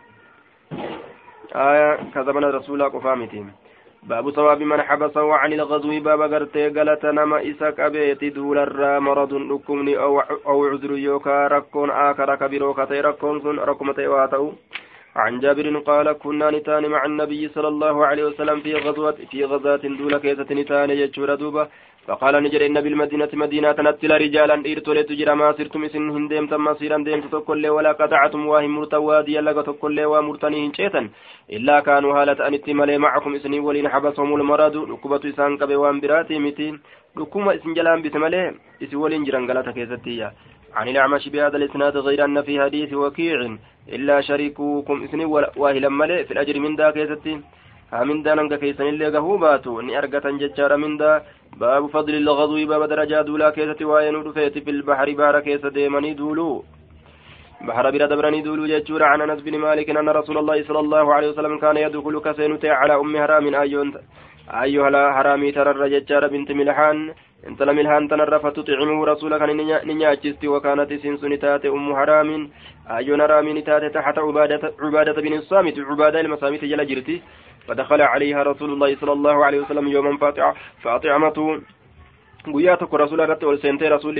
كزمن رسولك وفهمتهم باب ثواب من حبسه عن الغزو باب غرتي غلط نما اسك ابيت دول الرا مرض حكمني او عذر يوكا ركون اخر كبيرو كتي ركون سن ركمتي واتو عن جابر قال كنا نتان مع النبي صلى الله عليه وسلم في غزوة دول كيسة نتان يجور دوبا فقال نجر إن بالمدينة مدينة نتل رجالا إرتولي تجر ما سرتم إسن هنديم تم سيرا ديم تتكل ولا قطعتم واهم مرتواديا لغا تكل ومرتنين شيطا إلا كانوا هالة أن اتمالي معكم إسني ولين حبسهم المرض ركبة إسان كبوان براتي متين ركوم إسن جلان بسمالي إسي ولين جرانغلة كيستيا عن الأعمش بهذا الإسناد غير أن في حديث وكيع إلا شريكوكم إسني واهلا ملي في الأجر من دا كيستي من دا نمك كيسن اللي قهوباتو إني أرقة ججار من دا باب فضل الغضو باب درجات دولا كيستي وين رفيت في البحر بار كيس ديمني دولو بحر بلا دبرني دولو ججور عن أنس بن مالك أن رسول الله صلى الله عليه وسلم كان يدخل كسينتي على أم حرام أيها حرامي ترى ججار بنت ملحان انت لملحان تنرف تطعمه رسولك ننياجست وكانت سنسنتات أم حرام أيها رامي نتات تحت عبادة بن الصامت عبادة المصامت جل جرتي فدخل عليها رسول الله صلى الله عليه وسلم يوما فاطعمته قياتك رسول الله والسنتي رسول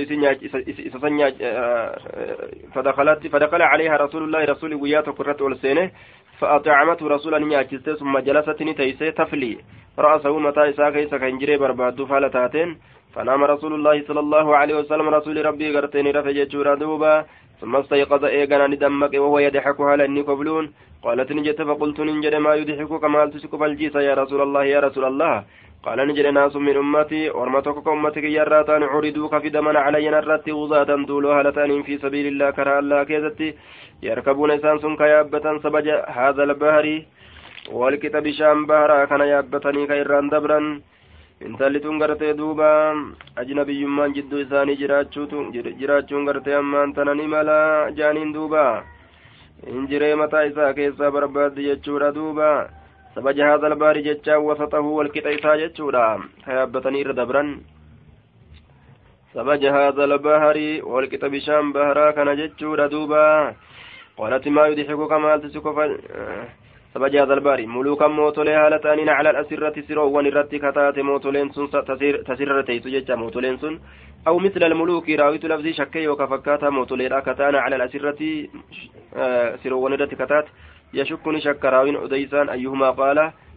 فدخل عليها رسول الله رسول قياتك رت والسنه فأطعمته رسول نياجست ثم جلست نتيسه تفلي رأسه متى إساكيس كنجري برباد فالتاتين فنام رسول الله صلى الله عليه وسلم رسول ربي قرتين رفجت جورا دوبا ثم استيقظ إيقنا ندمك وهو يضحك على أني قبلون قالت نجت فقلت ننجد ما يضحكك ما تسك فالجيس يا رسول الله قال نجد ناس من أمتي ورمتك أمتك يراتان عردوك في دمن علي نرت غزاة دولها لتان في سبيل الله كرا الله كيزتي يركبون إنسان سنك يابة سبج هذا البهري والكتاب شام بهرا كان يابتني كيران دبرا intalituun gartee duuba ajnabiyyummaan jidduu isaanii jiraachuun gartee ammaan tana ni mala jaaniin duuba injiree mataa isaa keessaa barbaaddi jechuudha duuba sabaja haadhal baarii jechaan wasatahu walqixa isaa jechuudha kayaabbatanii irra dabran sabaja haadhal baarii walqixa bishaan baharaa kana jechuudha duuba qolati maa yudhikuka maaltu si kofa سبج هذا الباري ملوكا موتولي هالتانين على الأسرة سروا ونرتي كتات موتولين سن تسررتي سجج موتولين سن أو مثل الملوك راويت لفظي شكي وكفكاتا موتولي راكتان على الأسرة سروا ونرتي كتات يشكني شك راوين أديسان أيهما قال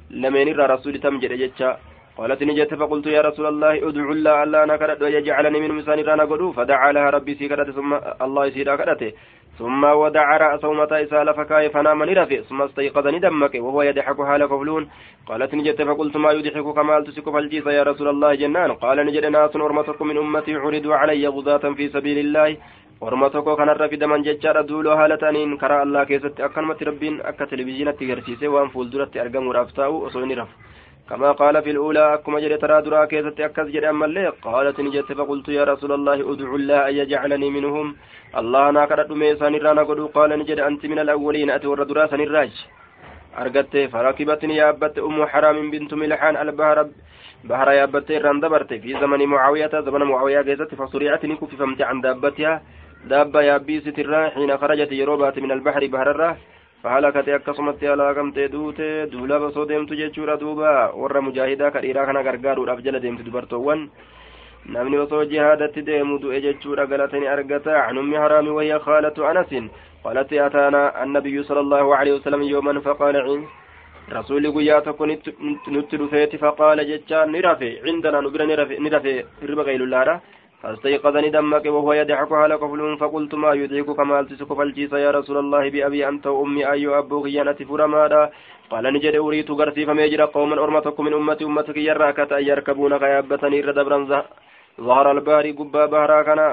لمن الرا رسول تمجد جتشا قالت نجت فقلت يا رسول الله ادعو الله ألا نكرت ويجعلني من مسان رانا قدو فدعا لها ربي سيكرت ثم الله سيدا كرته ثم ودع رأسه متى إسال فكاي فنام نرفع ثم استيقظ ندمك وهو يضحك حال قفلون قالت نجت فقلت ما يضحك كما تسك فالجيس يا رسول الله جنان قال نجد ناس أرمتكم من أمتي عرضوا علي غزاة في سبيل الله ورمتكو كان الرفد من ججار دولو هالتانين كرا الله كيست أكنمت ربين أكا تلفزيون تغرسيسي وان فولدرت أرقم ورفتاو أصوني رف كما قال في الأولى أكما جري ترى درا كيست أكس جري أما اللي قالت نجت فقلت يا رسول الله أدعو الله أن يجعلني منهم الله ناكرت ميسان رانا قدو قال نجد أنت من الأولين أتي ورد راسا الراج أرقدت فركبتني يا أبت أم حرام بنت ملحان البهر بحر يا أبت راندبرت في زمن معاوية زمن معاوية جيزت فصريعتني كفي فمت عن دابتها دابة يا بيست الراح حين خرجت يروبات من البحر بحر الراح فهلكت أكسمت على كمت دوت دولا بصودمت جتشورا دوبا ور مجاهدا كريرا كان غرغارو أفجل ديمت دبرتوان نامني وصو جهادت ديمو دو جتشورا غلتني أرغتا عن أم حرام وهي خالة أنس قالت أتانا النبي صلى الله عليه وسلم يوما فقال عين رسول قياتك نتل فيت فقال جتشان نرفي عندنا نبرا نرفي ربا غيل الله فاستيقظني دمك وهو يدعك على قفلون فقلت ما يدعك كما التسك فالجيس يا رسول الله بأبي أنت وأمي أي أبو خيانة فرمادا قال نجد أريد غرسي فميجر قوما أرمتك من أمتك يراكة أن يركبون غيابتني ردبرا ظهر الباري قبا بهراكنا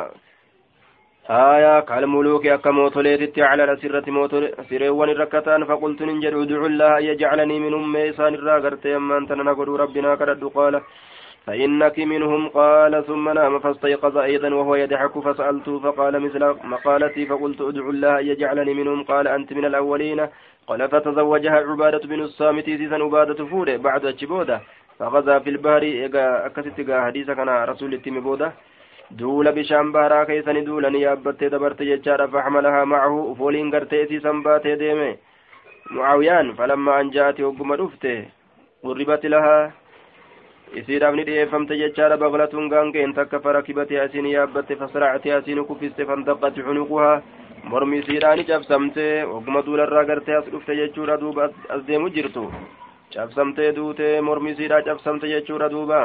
آية كالملوك أكموتوليت على الأسرة سيريوان الركتان فقلت ننجد ادعو الله أن يجعلني من أمي إسان الراغرت يما أنت نقول ربنا كرد قال فإنك منهم قال ثم نام فاستيقظ أيضا وهو يضحك فسألته فقال مثل مقالتي فقلت ادعو الله أن يجعلني منهم قال أنت من الأولين قال فتزوجها عبادة بن الصامت سيسا عبادة فوره بعد الشبودة فغزا في البحر أكست حديث كان رسول التمبودة دول بشام بارا كيسن دولا نيابت دبرت ججارة فحملها معه فولين قرتي سيسا باتي ديمي معاويان فلما أن جاءت وقم رفته قربت لها isiidhaaf ni dhiyeeffamte jechaadha baqlatuun gaangeen takka farakibate asiin yaabbatte fasracate asiin kuffiste fandaqat cunuquhaa mormi isiidhaa ni cabsamte ogguma duularraa gartee as dhufte jechuudha duuba as deemu jirtu cabsamtee duute mormi isiidhaa cabsamte jechuudha duuba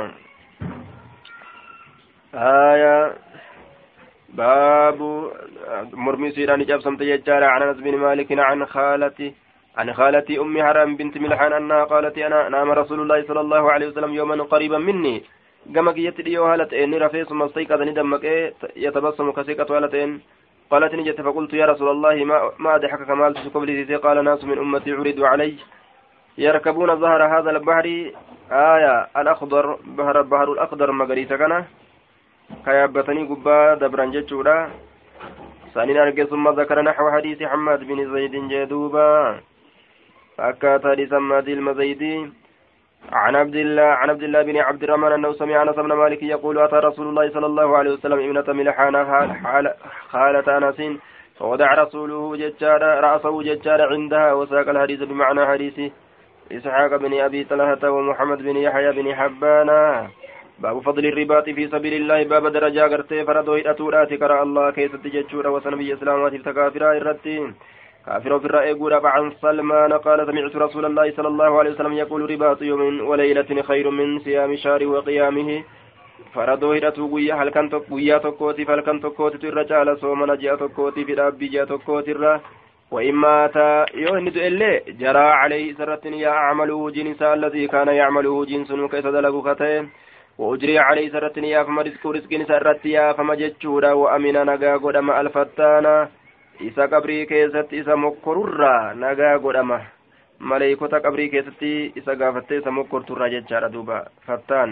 aya baabu mormi isiidhaa ni cabsamte jechaadha an anas bin maalikin عن خالتي أم حرام بنت ملحان أنها قالت أنا نام رسول الله صلى الله عليه وسلم يوما قريبا مني قمك يتدي وهالتين رفي ثم استيقظ ندمك يتبسم كسيكة وهالتين قالت نجت فقلت يا رسول الله ما أضحك كما قبل قال ناس من أمتي عرضوا علي يركبون ظهر هذا البحر آية الأخضر بحر الأخضر مغريسة كان كيابتني قبا دبران جتشورا ثاني أرجع ثم ذكر نحو حديث حماد بن زيد جدوبا فأكات حديث حماد المزيدي عن عبد الله بن عبد الرحمن أنه سمع أنس بن مالك يقول أتى رسول الله صلى الله عليه وسلم ابنة ملحان خالة أنس فوضع رسوله رأسه ججار عندها وساق الحديث بمعنى حديث إسحاق بن أبي طلحة ومحمد بن يحيى بن حبان باب فضل الرباط في سبيل الله باب درجة غرتي فردو إتورات كرا الله كيس تججور وسنبي إسلامات التكافرة الرتين كافر في الرأي قول عن سلمان قال سمعت رسول الله صلى الله عليه وسلم يقول رباط يوم وليلة خير من صيام شهر وقيامه فردو إتوغيا هل كان تقويا تقوتي فهل كان تقوتي الرجال صومنا جاء تقوتي في الأب جاء تقوتي الرا وإما أتى يوهند إلي جرى عليه سرتين يا أعمله جنسا الذي كان يعمله جنس كيس دلقو ختين وأجري عليه سرتني يا فما رزق سرتي يا فما جتشورا وأمنا نجا قدما الفتانا إسا قبري كيست إسا مكرورا نجا قدما ملائكة قبري كيستي إسا قافت إسا مكرورا جتشارا دوبا فتان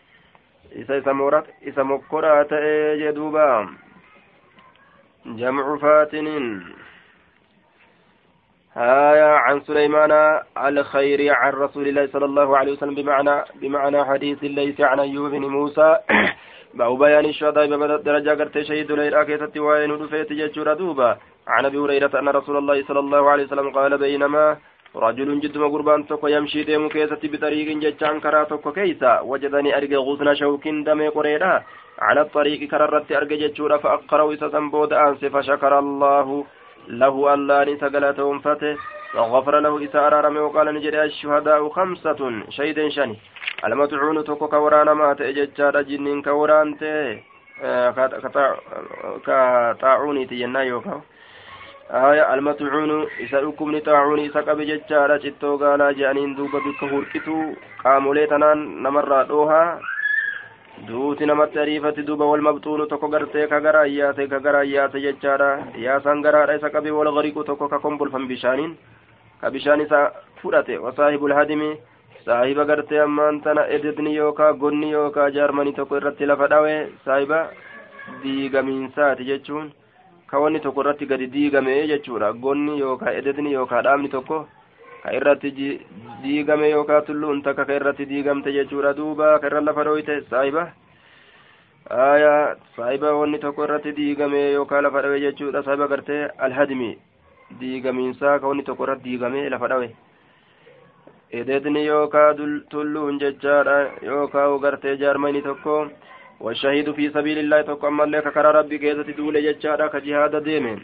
إسا مكرا تأجي دوبا جمع فاتن عن سليمان الخير عن رسول الله صلى الله عليه وسلم بمعنى حديث ليس عن أيوب بن موسى بأو بيان الشهداء بدرجة قرت شهيد ليرا كيست وين رفيت جيشور دوبا عن أبي هريرة أن رسول الله صلى الله عليه وسلم قال بينما رجل جدما قربان توكو يمشي ديمو كيست بطريق جيشان كرا توكو كيسا وجدني أرقى غصن شوك دمي قريرا على الطريق كررت أرقى جيشور فأقروا إسا سنبود أنس فشكر الله له الله نسقلتهم فته وغفر له إسارة رمي وقال نجري الشهداء 5 شهيدا شني المتعون توكو كورانا ما تأججار جنين كوران تي كطاعوني تينا يوكا المتعون إسا أكم نطاعوني إسا كبججار جتو قالا جانين دوبا بكهور كتو قامولي تنان نمر دوها duuti namatti ariifatti duuba wal mabxuunu tokko gartee ka gara ayyaate jechaadha yaasaan garaadha isa qabe wal gariqu tokko ka kombolfan bishaaniin ka bishaan isa fudhate wasaahibul hadimi saahiba gartee ammaan tana ededni yookaa gonni yookaa jaarmanii tokko irratti lafa dhawe saahiba diigamiinsaati jechuun ka wanni tokko irratti gadi diigame jechuudha gonni yookaa ededni yookaa dhaabni tokko ka irratti diigame yookaa tulluun takka ka irratti diigamte jechuudha duuba ka irra lafa dhoyte saahiba wanni tokko irratti diigame yookaa lafa dhawe jechuudha saahiba gartee alhadmi diigamiinsaa ka wanni tokko irratti diigame lafa dhawe ededni yookaa tulluun jechaadha yookaa gartee jaarmanii tokko والشهيد في سبيل الله تقوم لك كرى ربي كيزة دولة جتشارة كجهاد ديمين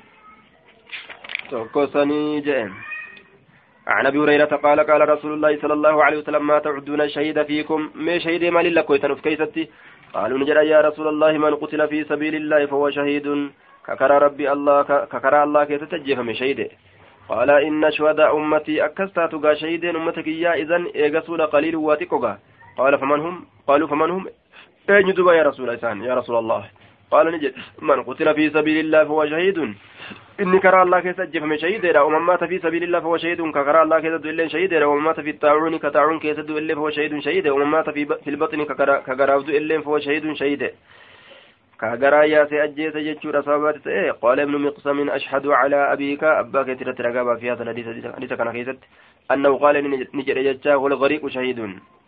تقصني جئن عن أبي هريرة قال قال رسول الله صلى الله عليه وسلم ما تعدون الشهيد فيكم ما شهيد ما لله كويتن في كيستي قالوا نجر يا رسول الله من قتل في سبيل الله فهو شهيد ككرى ربي الله ككرى الله كيزة تجيف من شهيد قال إن شهداء أمتي أكستاتك شهيدين أمتك يا إذن إيقسون قليل واتكوغا قال فمن هم قالوا فمن هم أين دبا يا رسول الله قال نجد من قتل في سبيل الله فهو شهيد إني كرى الله كيس أجف من شهيد ومن مات في سبيل الله فهو شهيد ككرى الله كيس دو شهيد ومن مات في الطاعون كطاعون كيس دو فهو شهيد ومن مات في البطن ككرى دو فهو شهيد كغرا يا سيأجي سيجور صابات قال ابن مقسم أشهد على أبيك أباك ترترقابا في هذا الحديث كان كيست أنه قال نجر يجاه والغريق شهيد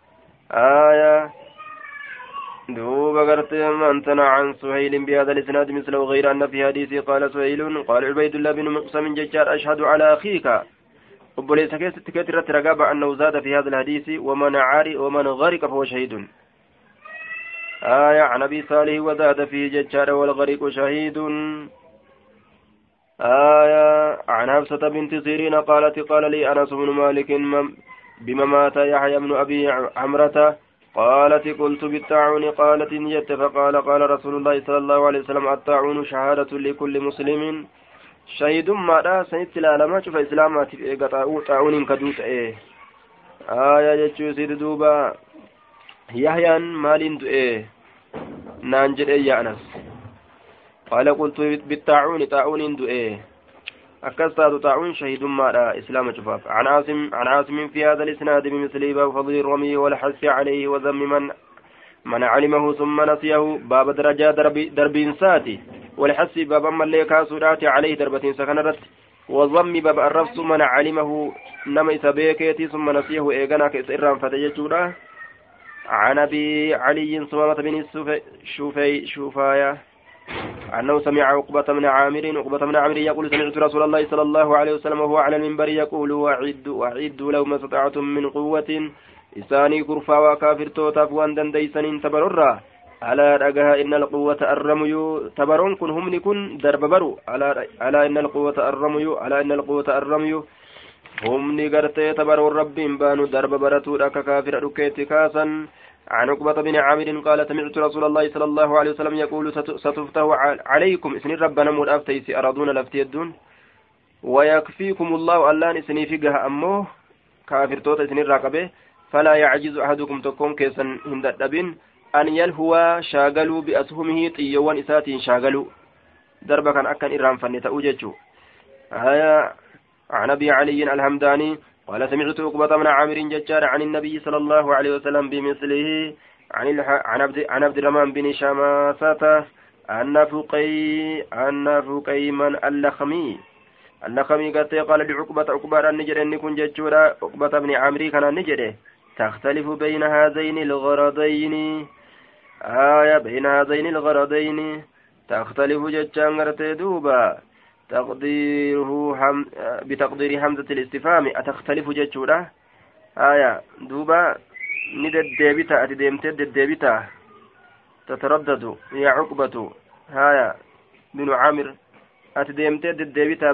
دوب قرت أنتنا عن سهيل بهذا الإسناد مثله غير أن في حديث قال سهيل قال عبيد الله بن مقسم ججار أشهد على أخيك وليس كثرة رقابة أنه زاد في هذا الحديث ومن غرق فهو شهيد عن أبي صالح وزاد فيه ججار والغرق شهيد عن حفصة بنت سيرين قالت قال لي أنس بن مالك بما مات يحيى بن أبي عمرة قالت قلت بالطاعون قالت نجت فقال قال رسول الله صلى الله عليه وسلم الطاعون شهادة لكل مسلم شهيد ما لا سنت لا لما شوف إسلامات طاعون كدوت جتشو سيد دوبا يحيى مالين نانجل يا أنس قال قلت بالطاعون طاعون أكستاد طاعون شهيد ما لا إسلام شفاف عن عاصم في هذا الإسناد بمثل باب فضل الرمي والحث عليه وذم من علمه ثم نسيه باب درجة درب إنساتي والحث باب من ليكا سرات عليه دربة سكنرت وضم باب الرفس من علمه نمي سبيكيتي ثم نسيه إيغانا كإسرام فتجتورا عن أبي علي صمامة بن شوفايا أنه سمع عقبة بن عامر يقول سمعت رسول الله صلى الله عليه وسلم وهو على المنبر يقول وأعدوا لو ما استطعتم من قوة إساني كرفا وكافر توتاف وأن ديسن تبرر على رجها إن القوة الرمي تبرون كن هم نكون درب برو على إن القوة الرمي هم نقرت تبرون رب بانوا درب برتو لك كافر ركيت كاسا عن عقبة بن عامر قال سمعت رسول الله صلى الله عليه وسلم يقول ستفتح عليكم اسن ربنا مول أفتيس أرادون لفتيدون ويكفيكم الله ألان اسني فيها أمه كافر توت اسن الرقبة فلا يعجز أحدكم تكون كيسا هندبين أن يلهو شاغلوا بأسهمه طيوان إسات شاغلوا دربا كان أكن إرام فنتأوججوا عن أبي علي الحمداني قال سمعت عقبة بن عامر ججار عن النبي صلى الله عليه وسلم بمثله عن عبد الرحمن بن شماسة أن فقيما اللخمي قال عقبة النجر أن يكون ججورا عقبة بن عامر كان النجر تختلف بين هذين الغرضين تختلف ججان غرتي دوبا بتقدير همزة الاستفهام أتختلف ججورة دوبا نددبتا أتدمتد تتردد يا عقبة بن عامر أتديمت الدبيتا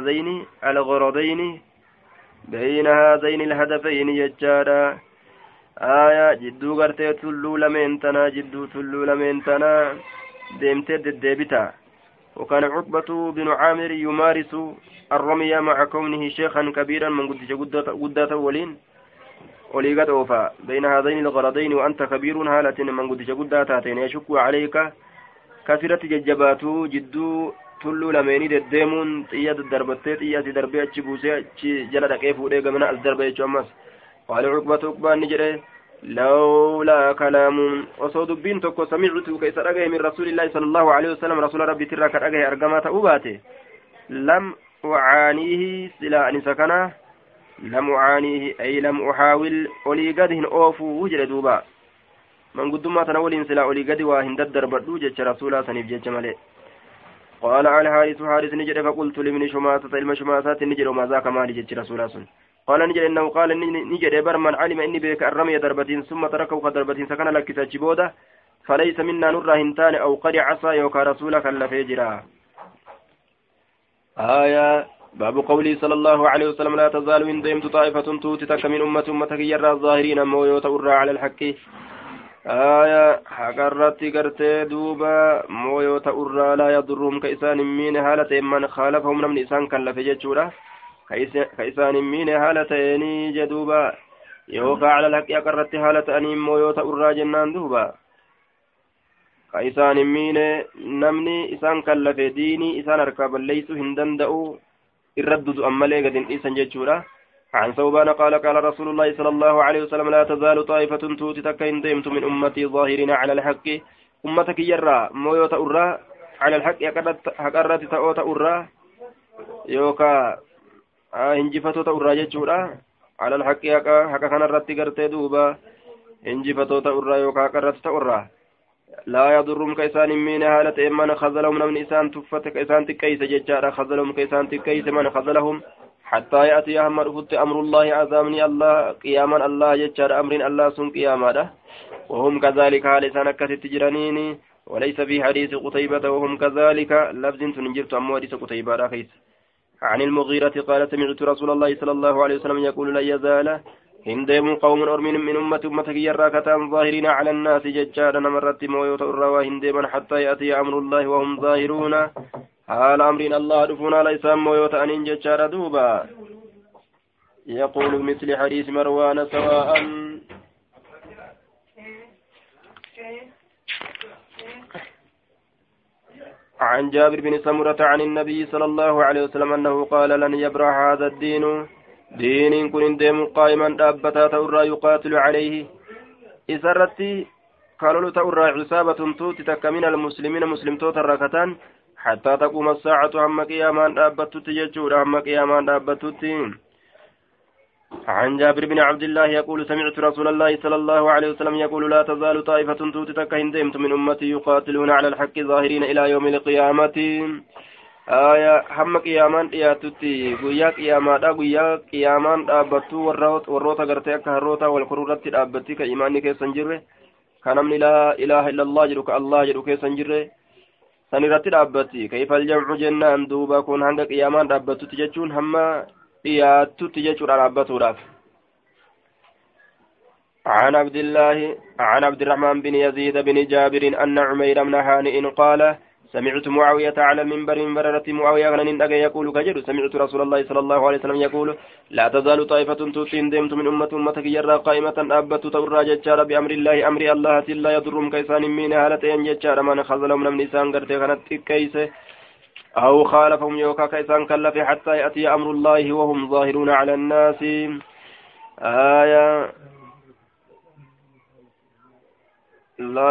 بين هذين الهدفين يجارا جدو غرتي تلو لمن تنا ديمت الدبيتا وكان عقبة بن عامر يمارس الرمي مع كونه شيخا كبيرا من قدة ولين وليقد أوفى بين هذين الغرضين وأنت كبير هالة من قدة يشك عليك كثرة ججباتو جدو تلو لميني ديمون تياد الدربتي تياد دربي أتشبوسي جلد كيفو ديغا من الدربي أتشمس قال عقبة عقبان نجري لولا كلام وصود بنتك سمعت كيس رجع من رسول الله صلى الله عليه وسلم رسول ربي تراك رجع أرجمات أوباته لم أعانيه سلا أن سكنه لم أعانيه أي لم أحاول أولي قدهن أوفو وجل دوبا من قدما تنول سلا أولي قد وهند الدربدو جج رسولا سنيف جج ملئ قال على حارث نجد فقلت لمن شماسة المشماسات نجد وما ذاك مالي جج رسولا سن قال نجد إنه قال نجد برمن علم إني بك الرمي ضربتين ثم تركوا ضربتين سكن لك تجبوده فليس منا نره هنتان أو قد عصى يوكا رسولك اللفجرا باب قولي صلى الله عليه وسلم لا تزال من ديمت طائفة توتتك من أمتك يرى الظاهرين مويوت أرى على الحق حقرت قرتي دوبا مويوت أرى لا يضرهم كإسان من هالة من خالفهم من إسان كاللفجة جورا كإسان من هالة جدوبا يوقع على الحق يقرت هالة أني مويوت أرى جنان دوبا كإسان من نمني إسان كاللفديني إسان أركاب ليس هندن دأو الردد أمالي قد إنسان جيتشورا عن ثوبان قال رسول الله صلى الله عليه وسلم لا تزال طائفة توتي تكين ديمت من أمتي ظاهرين على الحق أمتك يرى مويوت أرى على الحق حقرت تأوت أرى يوكا هنجفتو تأرى جيتشورا على الحق حقا كان الرد قرتي دوبا هنجفتو تأرى يوكا قرت تأرى لا يضرهم كيسان من هالة من خذلهم من إسان تفت كيسان تكيس ججارة خذلهم كيسان تكيس من خذلهم حتى يأتي أحمد فت أمر الله عزامني الله قياما الله ججار أمر الله سن قياما وهم كذلك لسان كتت جرانين وليس في حديث قتيبة وهم كذلك لفظ تنجرت أمو حديث قتيبة رخيص عن المغيرة قال سمعت رسول الله صلى الله عليه وسلم يقول لا يزال هندم قوم أرمين من أمتك يراكتان ظاهرين على الناس ججارا مرت مويوت الروا هندما حتى يأتي أمر الله وهم ظاهرون حال أمرين الله دفونا ليس مويوت أنين ججارا دوبا يقول مثل حديث مروان سواء عن جابر بن سمرة عن النبي صلى الله عليه وسلم أنه قال لن يبرح هذا الدين دين كن ديم قائما دابتا تورا يقاتل عليه إسرتي قالوا تورا عصابة توتي تك من المسلمين مسلم توتا ركتان حتى تقوم الساعة هم قياما دابتت يجور هم قياما دابتت عن جابر بن عبد الله يقول سمعت رسول الله صلى الله عليه وسلم يقول لا تزال طائفة توتي تك هندمت من أمتي يقاتلون على الحق ظاهرين إلى يوم القيامة hamma qiyaamaan dhiyaatutti guyyaa qiyaamaadha guyyaa qiyaamaan dhaabbattu warroota gartee akka harroota wal korurratti dhaabbatti ka imaanni keessan jirre ka namni laa ilaaha illallah jedhu ka allah jedhu keessan jirre san irratti dhaabbatti kayfal jamcu jennaan duuba kun hanga qiyaamaan dhaabbattutti jechuun hamma dhiyaattutti jechuudha dhaabbatuudhaaf عن عبد الرحمن بن يزيد بن جابر أن عمير بن هانئ قال سمعت معاوية على المنبر بررت معاوية يقول كجر سمعت رسول الله صلى الله عليه وسلم يقول لا تزال طائفة توتين دمت من أمتك يرى قائمة أبت تورى ججار بأمر الله أمر الله لا يضرهم كيسان من هالتين ججار من خذلهم من نسان قرتي كانت كيس أو خالفهم يوكا كيسان كلف حتى يأتي أمر الله وهم ظاهرون على الناس لا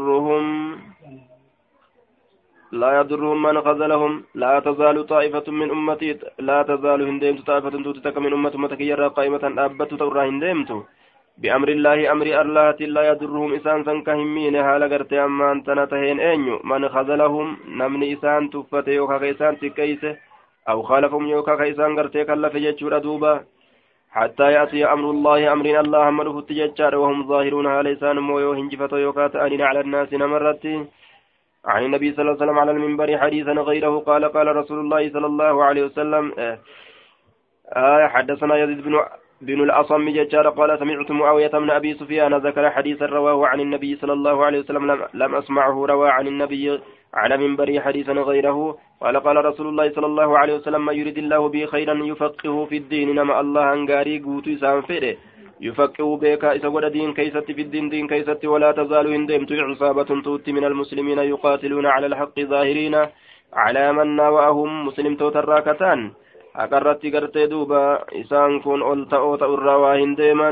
يضرهم من خذلهم لا تزال طائفة من أمتي لا تزال هندمت طائفة توتتك من أمتك يرى قائمة أبت تورى هندمت بأمر الله أمر الله لا يضرهم إسان سنكهمين هالا قرت أما أنت نتهين أنيو من خذلهم نمني إسان تفت يوكا كيسان تكيسه أو خالفهم يوكا كيسان قرت كلف جتشور دوبا حتى يأتي أمر الله أمر الله ملف التججار وهم ظاهرون هاليسان مويو هنجفة يوكا تأنين على الناس نمرتي عن النبي صلى الله عليه وسلم على المنبر حديثا غيره قال قال رسول الله صلى الله عليه وسلم حدثنا يزيد بن الأصم ججار قال سمعت معاوية بن أبي سفيان ذكر حديثا رواه عن النبي صلى الله عليه وسلم لم أسمعه روى عن النبي على منبر حديثا غيره قال قال رسول الله صلى الله عليه وسلم ما يريد الله به خيرا يفقهه في الدين نما الله أنغاري قوتو إسان فيده يفقه بك إسا دين كيست في الدين دين كيست ولا تزال هندمت عصابة توت من المسلمين يقاتلون على الحق ظاهرين على من ناوأهم مسلم توتراكتان أقرت قرتي دوبا إسان كون أولتا أوتا الروا هندما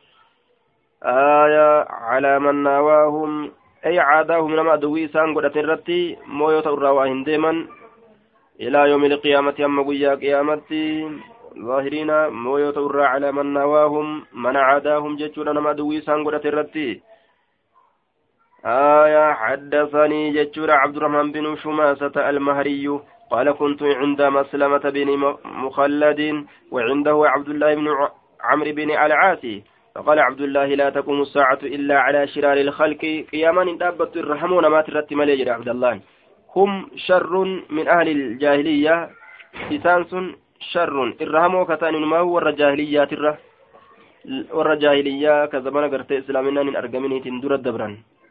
آية على من ناواهم أي عاداهم لما دوي إسان قرتي رتي مويوتا الروا هندما إلى يوم القيامة أما قيا قيامتي ظاهرين مويوتا الروا على من ناواهم من عاداهم جتشونا لما دوي إسان قرتي رتي آية حدثني جتشورا عبد الرحمن بن شماسة المهري قال كنت عند مسلمة بن مخلد وعنده عبد الله بن عمرو بن العاصي فقال عبد الله لا تقوم الساعة إلا على شرار الخلق قياما دابة الرحمون ما ترت مليجر عبد الله هم شر من أهل الجاهلية إسانس شر الرحمو كتان ما هو الرجاهلية والرجاهلية كزمان قرت إسلامنا من أرقمني تندر الدبران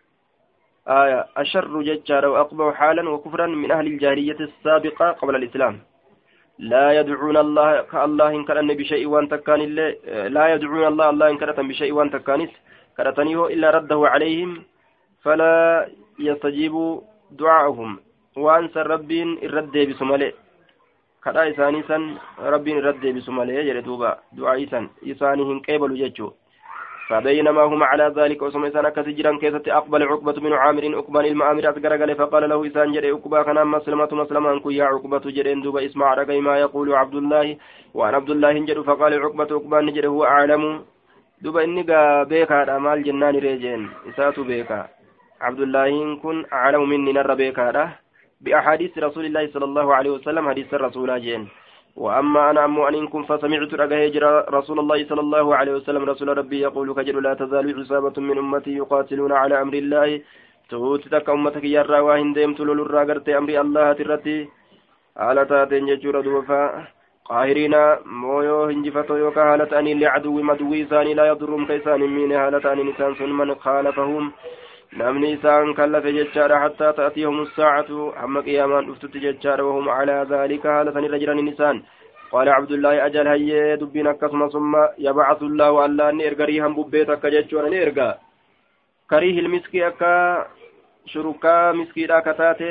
آية أشر ججار وأقبح حالا وكفرا من أهل الجاهلية السابقة قبل الإسلام لا يدعون الله كالله إن كان بشيء وان تكان لا يدعون الله إن كان بشيء وان تكانس كرتنيه إلا رده عليهم فلا يستجيب دعاءهم وأنسى ربين الرد بسماله كذا إسانيسا ربين الرد بسماله يردوبا دعاء إسانهم قبل ججو فبينما هم على ذلك وسمع إسان كسجرا كيست أقبل عقبة من عامر أقبل المآمر أتقرق فقال له إسان جري أقبا كان مسلمة أنكو يا عقبة جرين دوب اسمع رقي ما يقول عبد الله وعن عبد الله جر فقال عقبة أقبا نجر هو أعلم دوب إني بيكا أمال جنان ريجين إساتو بيكا عبد الله كن أعلم مني نر بيكا بأحاديث رسول الله صلى الله عليه وسلم حديث الرسول جين وأما أنا أم أنكم فسمعت رجل رسول الله صلى الله عليه وسلم رسول ربي يقول كجل لا تزال عصابة من أمتي يقاتلون على أمر الله توتك أمتك يرى وهن ديمت للراغرت أمر الله ترتي على تاتين ججور دوفا قاهرين مويو هنجفتو يوكا هالة أني لعدو مدوي ثاني لا يضرهم كيسان من هالة أني نسان من خالفهم namni isaan kallafe jechaadha hattaa ta'atiyahum saacatu hamma qiyaamaan dhuftutti jechaadha wahum calaa dhaalika haala sanirra jiranin isaan qaala cabdullaahi ajal hayyee dubbiin akkasuma summa yabcasu llaahu allaa ni erga riihan bubbeet akka jechuudha ni erga kariihil miskii akka shurukaa miskiidha akka taate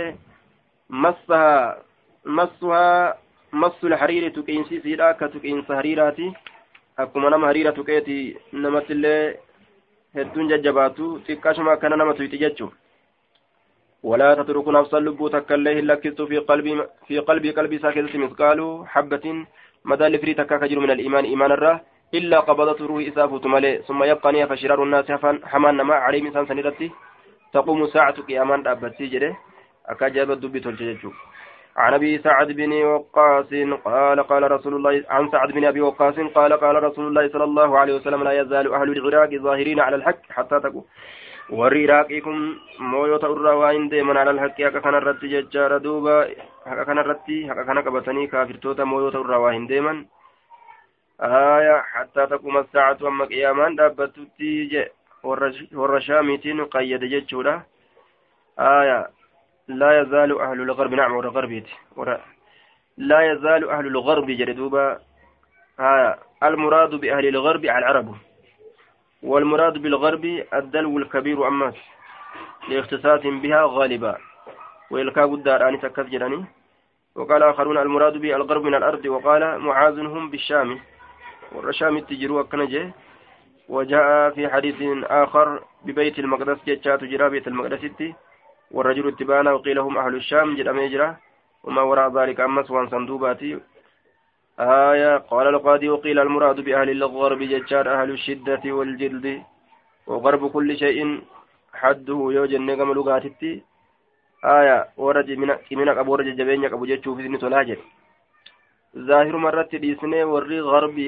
massul hariiri tuqiinsiisiidha akka tuqiinsa hariiraati akkuma nama hariira tuqeeti namattillee hedduun jajjabaatu xiqqaashuma akkana nama tuyxi jechuun ولا تترك نفسا لبوتك الليه لكست في قلبي ساكت مثقال حبة مدى لفريتك كجر من الإيمان إيمان الره إلا قبضت روح إسافة ملي ثم يبقى نيا فشرار الناس حمان نما عليه مثال سنرتي تقوم ساعة قيامان أبتي جره أكاجب الدب تلججو عن أبي سعد بن وقاص قال قال رسول الله عن سعد بن أبي وقاص قال قال رسول الله صلى الله عليه وسلم لا يزال أهل العراق ظاهرين على الحق حتى تكون والعراقكم مويوت الروائن دائما على الحق حقا كان الرد ججار دوبا حقا كان الرد حقا كان قبطني كافر توتا مويوت الروائن دائما آية حتى تقوم الساعة وما قيامان دابتتي والرشامتين قيد ججورة آية لا يزال أهل الغرب نعم والغربيت لا يزال أهل الغرب جردوبا المراد بأهل الغرب على العرب والمراد بالغرب الدلو الكبير أماس لاختصاص بها غالبا ويلكاب الدار آني سكت جراني وقال آخرون المراد بالغرب من الأرض وقال معاذ هم بالشام والرشام التجروا كنجه وجاء في حديث آخر ببيت المقدس جاءت جرا بيت المقدس والرجل اتبانا وقيل هم أهل الشام جل أميجرة وما وراء ذلك أمس وان صندوباتي آية قال القاضي وقيل المراد بأهل الغرب ججار أهل الشدة والجلد وغرب كل شيء حده يوجد نقم لغاتي آية ورج منك أبو رج جبينك أبو جتشو في ذنة الهاجر ظاهر مرة ديسنة وري غربي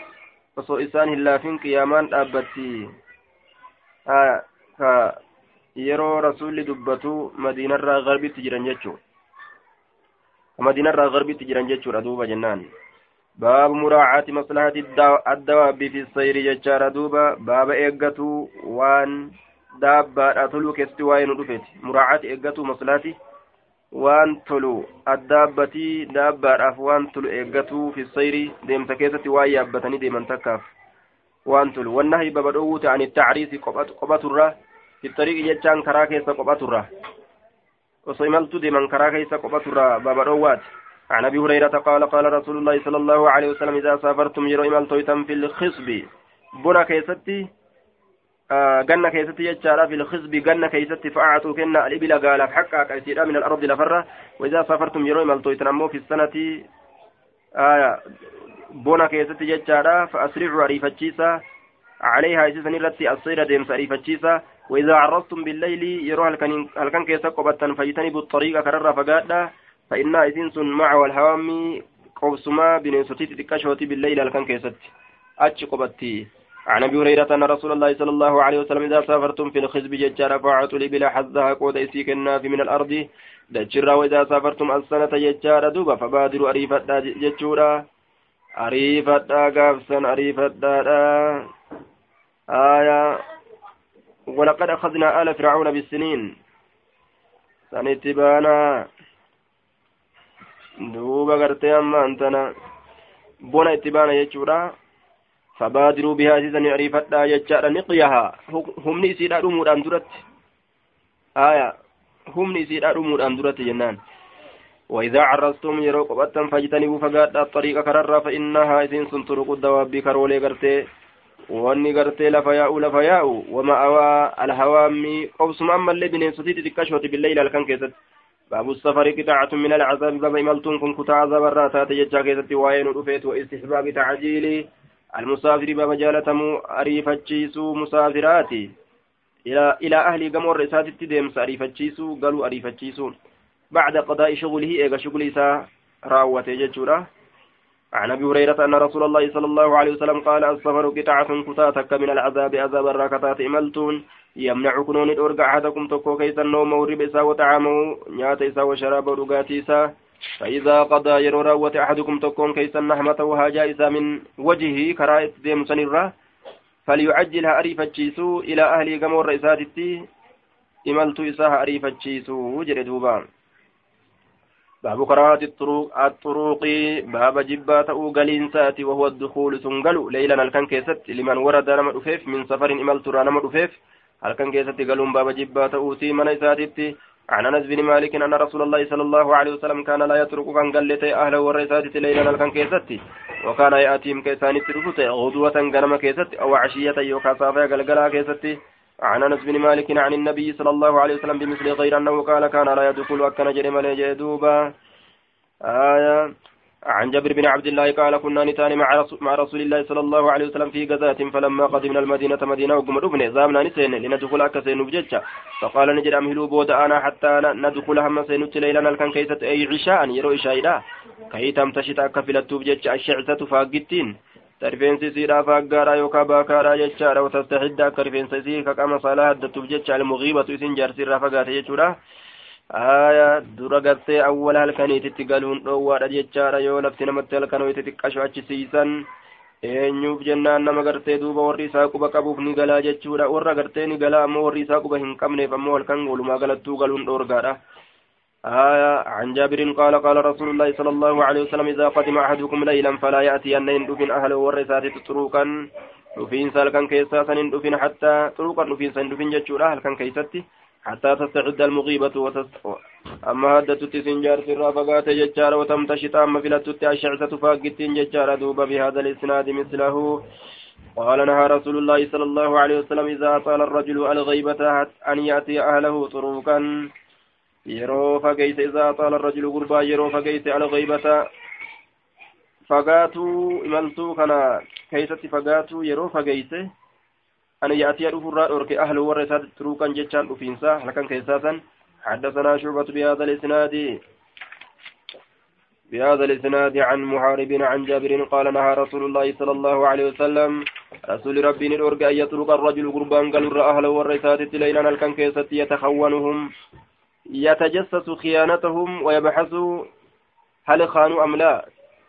وصو إسان هلافين قيامان أبتي يرو رسول دبتو مدينة غربي تجران جتشو مدينة غربي تجران جتشو ردوبة جنان باب مراعاة مصلحة الدواب في السير جتشار دوبة باب إيقاتو وان دابة أتلو كستوائن رفت مراعاة إيقاتو مصلحة وان تلو الدابة دابة أفوان تلو إيقاتو في السير ديم تكيسة واي أبتني ديم انتكاف وان تلو والنهي باب الأوت عن التعريس قبط الره في الطريق جتشان كراكيسة قبط الره وصيملت ديم كراكيسة قبط الره باب الأوات عن ابي هريره قال قال رسول الله صلى الله عليه وسلم اذا سافرتم يرو املتويتم في الخصب بنا كيستي جنة كيستي يجارا في الخصب جنة كيستي فاعطوا كنا الابل قال حقا كيسيرا من الارض لفره واذا سافرتم يرو املتويتم في السنه بنا كيستي يجارا فاسرعوا عريفتشيسا عليها اساسا التي الصير ديم عريفتشيسا واذا عرضتم بالليل يرو هل كان كيسا قبطا فاجتنبوا الطريق كرر فقادا فإن إذن سن مع والهوام قوسما بنسوتي تكشوتي بالليل الكن كيست أتش قبتي عن أبي هريرة أن رسول الله صلى الله عليه وسلم إذا سافرتم في الخزب ججار فاعطوا لي بلا حظها قود إسيك الناف من الأرض دجرا وإذا سافرتم السنة ججار دوبا فبادروا أريفة ججورا أريفة قابسا أريفة آية ولقد أخذنا آل فرعون بالسنين سنتبانا دوبا غرتي أما أنتنا بونا اتبانا يجورا فبادروا بها سيزن عريفتا يجارا نقيها هم نسيد أرمود أندرت آية هم نسيد أرمود أندرت جنان وإذا عرستم يروق بطن فاجتنبوا فقاد الطريق كرر فإنها إذن سنطرق الدواب كرولي غرتي واني غرتي لفياء وما أوى الهوامي قوسم أما اللي بنسوتي تكشوت بالليل الكن كيست باب السفر قطعة من العذاب باب إمالتون كن كتا عذاب الراتات يجا كيست وين رفيت واستحباب تعجيل المسافر باب جالتمو أريفتشيسو مسافراتي إلى أهل قمور رسات التدمس أريفتشيسو قالوا أريفتشيسو بعد قضاء شغله إيغا شغلي سا راوة يججورة عن أبي هريرة أن رسول الله صلى الله عليه وسلم قال السفر قطعة كتاتك من العذاب عذاب الراكتات إمالتون يمنعكم أن أرجع أحدكم تكو كيس النوم ورب إسا وطعامه نيات إسا وشراب ورقات إسا فإذا قضى يرو راوة أحدكم تكون كيس النحمة وهاجا إسا من وجهه كرائت ديم سنرة فليعجلها أريف الجيسو إلى أهل قمور رئيساتي إملت إساها أريف الجيسو جردوبا باب قراءة الطرق باب جبات أوغلين ساتي وهو الدخول سنقلو ليلا الكن كيست لمن ورد نمر أفيف من سفر إملت را نمر أفيف الكن كيست قالوا باب جبات أوتي من إساتي عن أنس بن مالك أن رسول الله صلى الله عليه وسلم كان لا يترك كان قلتي أهله والرئيساتي ليلا الكن كيست وكان يأتيهم كيسان الترفت غدوة غنم كيست أو عشية يوكاسافا قلقلا كيست عن أنس بن مالك عن النبي صلى الله عليه وسلم بمثل غير أنه قال كان لا يدخل أكن جرم لجدوبا آية عن جابر بن عبد الله قال كنا نتاني مع رسول الله صلى الله عليه وسلم في غزاة فلما قدمنا المدينة مدينة وقم ربنا زامنا نسين لندخل أكسين بججة فقال نجد أمهلوا بود أنا حتى ندخل هم سينت ليلنا الكن كيست أي عشاء يرو إشاء كي تمتشت أكفلت بججة الشعثة فاقتين ترفين سيسيرا فاقارا يوكا باكارا ججارا وتستحد أكرفين سيسير كما صلاة دتبججة المغيبة سنجار سيرا فاقات ججورا آية درجت أولها الكنيت تقالون رواد ججارا يو لفتي نمت الكنويت تكشو أجسيسا eenyuuf jennaan nama gartee duuba warri isaa quba qabuuf ni galaa jechuudha warra gartee ni galaa ammoo warri isaa quba hin qabneef ammoo halkan walumaa galattuu galuun dhoorgaadha عن جابر قال قال رسول الله صلى الله عليه وسلم إذا قدم أحدكم ليلا فلا يأتي أن يندفن أهله والرسات طروقا نفين سالكا كيساسا يندفن حتى طروقا نفين سندفن جتشورا هلكا كيستي حتى تستعد المغيبة أما هدت تسنجار سرا فقات جتشارا وتمتشط أما فلتت الشعثة فاقتين جتشارا دوب بهذا الإسناد مثله قال نهى رسول الله صلى الله عليه وسلم إذا أطال الرجل الغيبة أن يأتي أهله طروقا yeroo fageeyse isaa xaala arrajulu gurbaa yeroo fageeyse alghaybata fagaatuu imaltuu kana keeysatti fagaatuu yeroo fageeyse an yaatiya dhufurraa dhorke ahlu warra isaatti turuuqan jechaan dhufiinsa halkan keessaasan حدثنا شعبة بهذا الإسناد عن محارب عن جابر قال نهى رسول الله صلى الله عليه وسلم رسول ربي نرجع أن يترك الرجل قربان قال أهله والرئيسات ليلا الكن كيست يتخونهم يتجسس خيانتهم ويبحث هل خانوا أم لا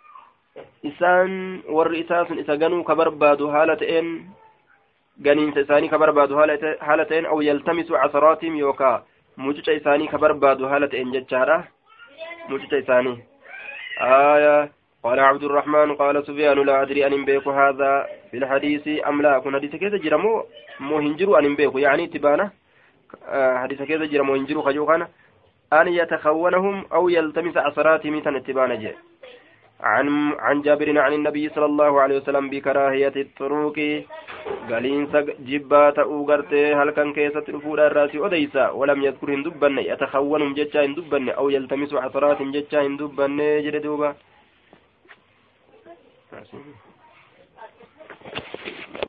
إسان والرئيسات إسا كبربادو هالتين جنين إساني كبربادو هالتين أو يلتمس عثراتهم يوكا موجود إساني كبربادو هالتين ججارة موجود إساني آية قال عبد الرحمن قال سفيان لا أدري أن بيك هذا في الحديث أم لا كن حديث كذا جرمو مو هنجرو أن بيك يعني تبانه حديث كذا جرمو هنجرو خجوخانا أن يتخونهم أو يلتمس عثراتهم تنتبان عن جابر عن النبي صلى الله عليه وسلم بكراهية الطرق قالين جبات أوغرتي هل كان كيسة رفور الراس أديسا ولم يذكر هندبن يتخونهم جتشا هندبن أو يلتمس عثرات جتشا هندبن جردوبا